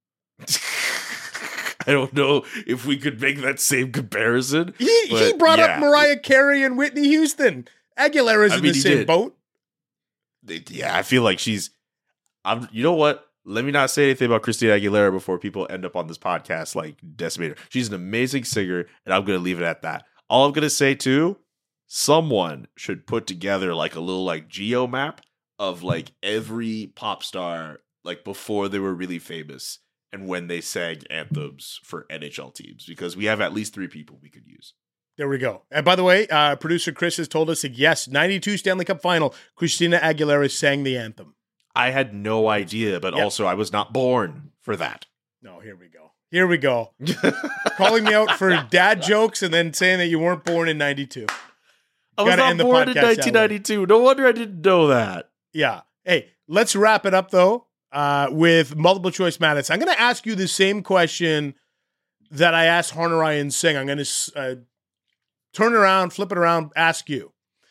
Speaker 5: I don't know if we could make that same comparison.
Speaker 4: He brought up Mariah Carey and Whitney Houston. Aguilera's in the same boat.
Speaker 5: Yeah, I feel like she's... you know what? Let me not say anything about Christina Aguilera before people end up on this podcast like decimated. She's an amazing singer, and I'm going to leave it at that. All I'm going to say, too, someone should put together like a little like geo map of like every pop star like before they were really famous and when they sang anthems for NHL teams, because we have at least 3 people we could use.
Speaker 4: There we go. And by the way, producer Chris has told us that yes, 92 Stanley Cup Final, Christina Aguilera sang the anthem.
Speaker 5: I had no idea, but also I was not born for that.
Speaker 4: No, here we go. Here we go. Calling me out for dad jokes and then saying that you weren't born in 92.
Speaker 5: I was not born in 1992. No wonder I didn't know that.
Speaker 4: Yeah. Hey, let's wrap it up, though, with multiple choice Madness. I'm going to ask you the same question that I asked Harnarayan Singh. I'm going to turn it around, flip it around, ask you.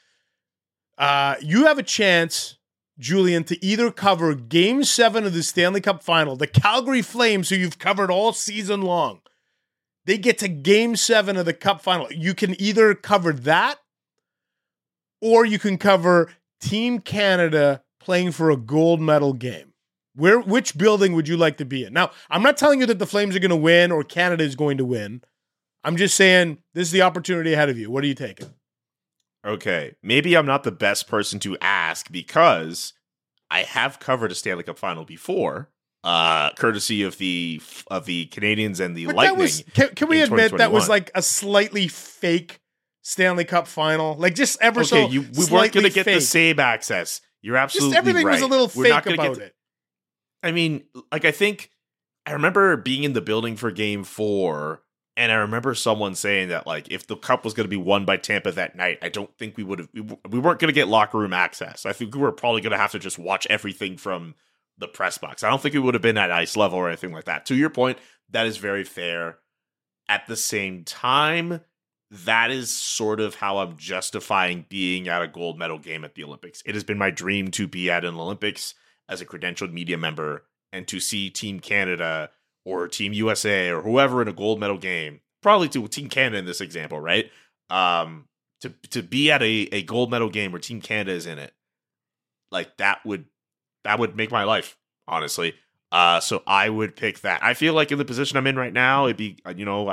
Speaker 4: You have a chance, Julian, to either cover Game 7 of the Stanley Cup Final, the Calgary Flames, who you've covered all season long. They get to Game 7 of the Cup Final. You can either cover that, or you can cover Team Canada playing for a gold medal game. Which building would you like to be in? Now, I'm not telling you that the Flames are going to win or Canada is going to win. I'm just saying this is the opportunity ahead of you. What are you taking?
Speaker 5: Okay, maybe I'm not the best person to ask because I have covered a Stanley Cup Final before, courtesy of the Canadiens and the Lightning.
Speaker 4: Can we admit that was like a slightly fake Stanley Cup Final? Like just ever so
Speaker 5: we weren't going to get the same access. You're absolutely
Speaker 4: just everything
Speaker 5: right.
Speaker 4: was a little fake about it.
Speaker 5: I mean, like I remember being in the building for Game 4. And I remember someone saying that, like, if the cup was going to be won by Tampa that night, I don't think we weren't going to get locker room access. I think we were probably going to have to just watch everything from the press box. I don't think it would have been at ice level or anything like that. To your point, that is very fair. At the same time, that is sort of how I'm justifying being at a gold medal game at the Olympics. It has been my dream to be at an Olympics as a credentialed media member and to see Team Canada or Team USA or whoever in a gold medal game, probably to Team Canada in this example, right? To be at a gold medal game where Team Canada is in it, like that would make my life, honestly. So I would pick that. I feel like in the position I'm in right now, it'd be,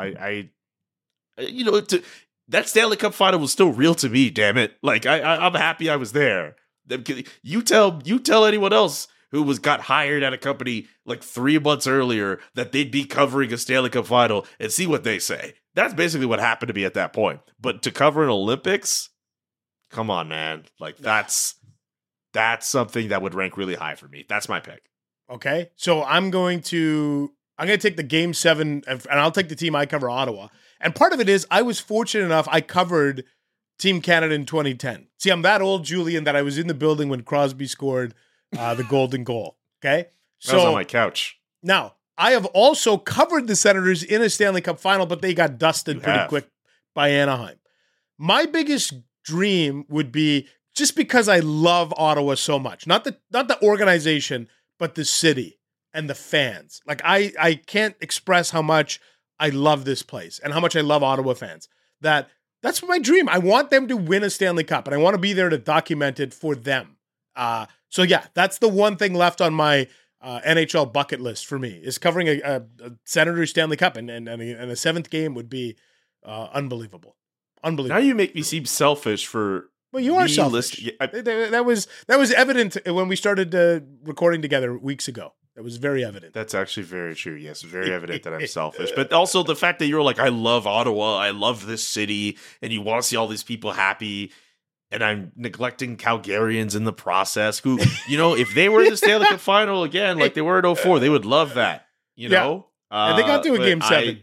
Speaker 5: that Stanley Cup Final was still real to me. Damn it! Like I'm happy I was there. You tell anyone else who got hired at a company like 3 months earlier that they'd be covering a Stanley Cup Final and see what they say. That's basically what happened to me at that point. But to cover an Olympics, come on, man. Like that's something that would rank really high for me. That's my pick.
Speaker 4: Okay. So I'm going to take the Game 7 and I'll take the team I cover, Ottawa. And part of it is I was fortunate enough I covered Team Canada in 2010. See, I'm that old, Julian, that I was in the building when Crosby scored the golden goal. Okay.
Speaker 5: So, I was on my couch.
Speaker 4: Now, I have also covered the Senators in a Stanley Cup Final, but they got dusted pretty quick by Anaheim. My biggest dream would be, just because I love Ottawa so much, not the organization, but the city and the fans. Like I can't express how much I love this place and how much I love Ottawa fans. That's my dream. I want them to win a Stanley Cup, and I want to be there to document it for them. So yeah, that's the one thing left on my NHL bucket list for me, is covering a Senators Stanley Cup, and a seventh game would be unbelievable. Unbelievable.
Speaker 5: Now you make me seem selfish for.
Speaker 4: Well, you are selfish. That was evident when we started recording together weeks ago. That was very evident.
Speaker 5: That's actually very true. Yes, very evident that I'm selfish. But also the fact that you're like, I love Ottawa, I love this city, and you want to see all these people happy. And I'm neglecting Calgarians in the process who, if they were in the Stanley Cup Final again, like they were in 2004, they would love that, know?
Speaker 4: And they got to a Game 7.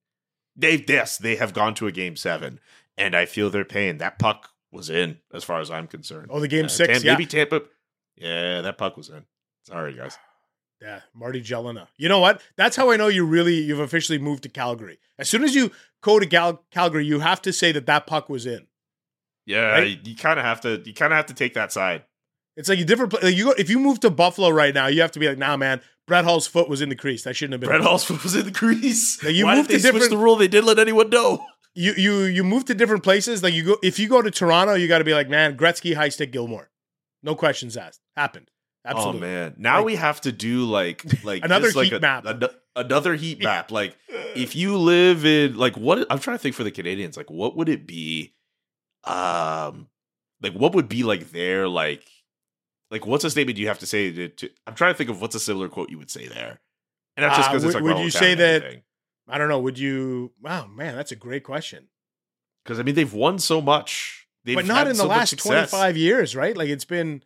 Speaker 5: They have gone to a Game 7, and I feel their pain. That puck was in, as far as I'm concerned.
Speaker 4: Oh, the Game 6,
Speaker 5: Maybe Tampa. Yeah, that puck was in. Sorry, guys.
Speaker 4: Yeah, Marty Jelena. You know what? That's how I know you've officially moved to Calgary. As soon as you go to Calgary, you have to say that puck was in.
Speaker 5: Yeah, right? you kind of have to take that side.
Speaker 4: It's like a different place. If you move to Buffalo right now, you have to be like, nah, man, Brett Hull's foot was in the crease. That shouldn't have been.
Speaker 5: Brett Hull's foot was in the crease.
Speaker 4: Like
Speaker 5: Why did they switch the rule? They didn't let anyone know.
Speaker 4: You move to different places. Like if you go to Toronto, you got to be like, man, Gretzky, high stick, Gilmore. No questions asked. Happened. Absolutely.
Speaker 5: Oh man, now we have to do like
Speaker 4: another heat map.
Speaker 5: Another heat map. Like if you live in what I'm trying to think for the Canadians. Like what would it be? like what would be like their like what's a statement you have to say to I'm trying to think of what's a similar quote you would say there. And that's just because it's like
Speaker 4: would you say that everything. I don't know, would you wow man, that's a great question.
Speaker 5: Because I mean they've won so much.
Speaker 4: But not in the last 25 years, right? Like it's been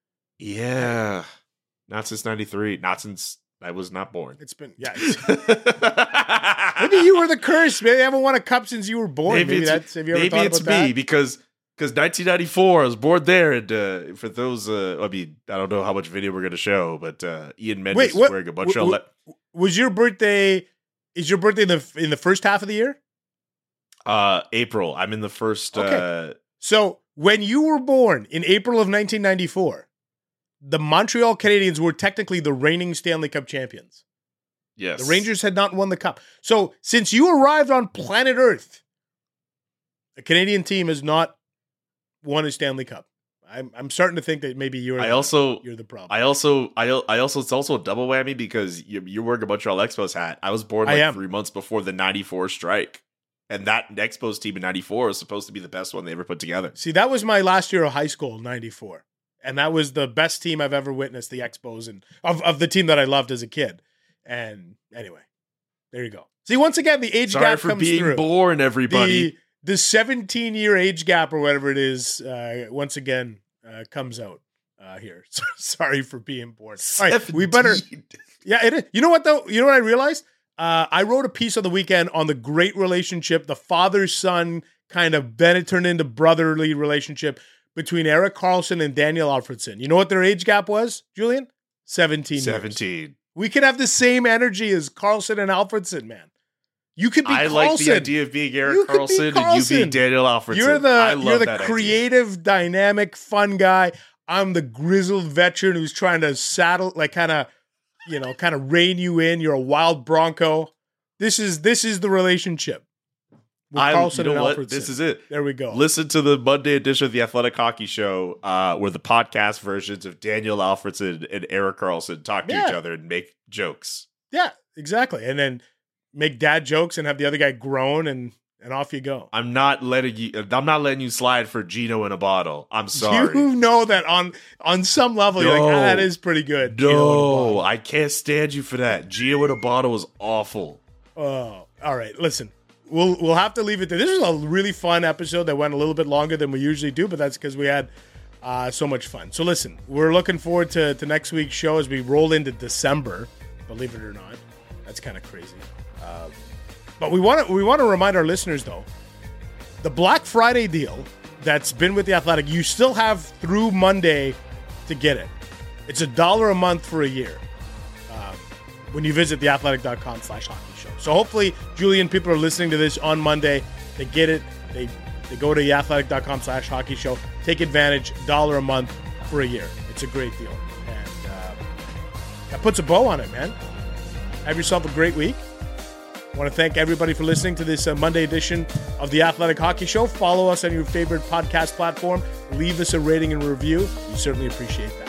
Speaker 5: not since 93, not since I was not born.
Speaker 4: It's been maybe you were the curse. Maybe they haven't won a cup since you were born. Maybe that's have you ever thought about
Speaker 5: me because 1994 I was born there, and for those I mean I don't know how much video we're going to show, but Ian Mendes is wearing a bunch of
Speaker 4: was your birthday is your birthday in the first half of the year?
Speaker 5: April. I'm in the first
Speaker 4: So when you were born in April of 1994, the Montreal Canadiens were technically the reigning Stanley Cup champions.
Speaker 5: Yes.
Speaker 4: The Rangers had not won the cup. So since you arrived on planet Earth, the Canadian team has not won a Stanley Cup. I'm starting to think that maybe you're the problem.
Speaker 5: I also it's also a double whammy because you're wearing a Montreal Expos hat. I was born 3 months before the 94 strike. And that Expos team in 94 is supposed to be the best one they ever put together.
Speaker 4: See, that was my last year of high school, 94. And that was the best team I've ever witnessed, the Expos, and of the team that I loved as a kid. And anyway, there you go. See, once again, the age gap comes through.
Speaker 5: Sorry for being born, everybody.
Speaker 4: The 17-year age gap or whatever it is, once again, comes out here. So, sorry for being born. All right, we better... Yeah, it is. You know what, though? You know what I realized? I wrote a piece on the weekend on the great relationship, the father-son kind of then it turned into brotherly relationship between Erik Karlsson and Daniel Alfredsson. You know what their age gap was, Julian? 17 years. We could have the same energy as Karlsson and Alfredsson, man. You could be Karlsson.
Speaker 5: I like the idea of being Erik Karlsson and you being Daniel Alfredsson.
Speaker 4: You're the creative, dynamic, fun guy. I'm the grizzled veteran who's trying to saddle, like kind of rein you in. You're a wild Bronco. This is the relationship with Karlsson and Alfredsson.
Speaker 5: This is it.
Speaker 4: There we go.
Speaker 5: Listen to the Monday edition of the Athletic Hockey Show, where the podcast versions of Daniel Alfredsson and Erik Karlsson talk to each other and make jokes.
Speaker 4: Yeah, exactly. And then make dad jokes and have the other guy groan and off you go.
Speaker 5: I'm not letting you slide for Gino in a bottle. I'm sorry.
Speaker 4: You know that on some level you're like, that is pretty good.
Speaker 5: No, I can't stand you for that. Gino in a bottle is awful.
Speaker 4: Oh, all right. Listen, we'll have to leave it there. This was a really fun episode that went a little bit longer than we usually do, but that's because we had so much fun. So listen, we're looking forward to next week's show as we roll into December. Believe it or not, that's kind of crazy. But we want to remind our listeners, though, the Black Friday deal that's been with The Athletic, you still have through Monday to get it. It's $1 a month for a year when you visit theathletic.com/hockey show. So hopefully, Julian, people are listening to this on Monday. They get it. They go to theathletic.com/hockey show. Take advantage, $1 a month for a year. It's a great deal. And that puts a bow on it, man. Have yourself a great week. I want to thank everybody for listening to this Monday edition of the Athletic Hockey Show. Follow us on your favorite podcast platform. Leave us a rating and review. We certainly appreciate that.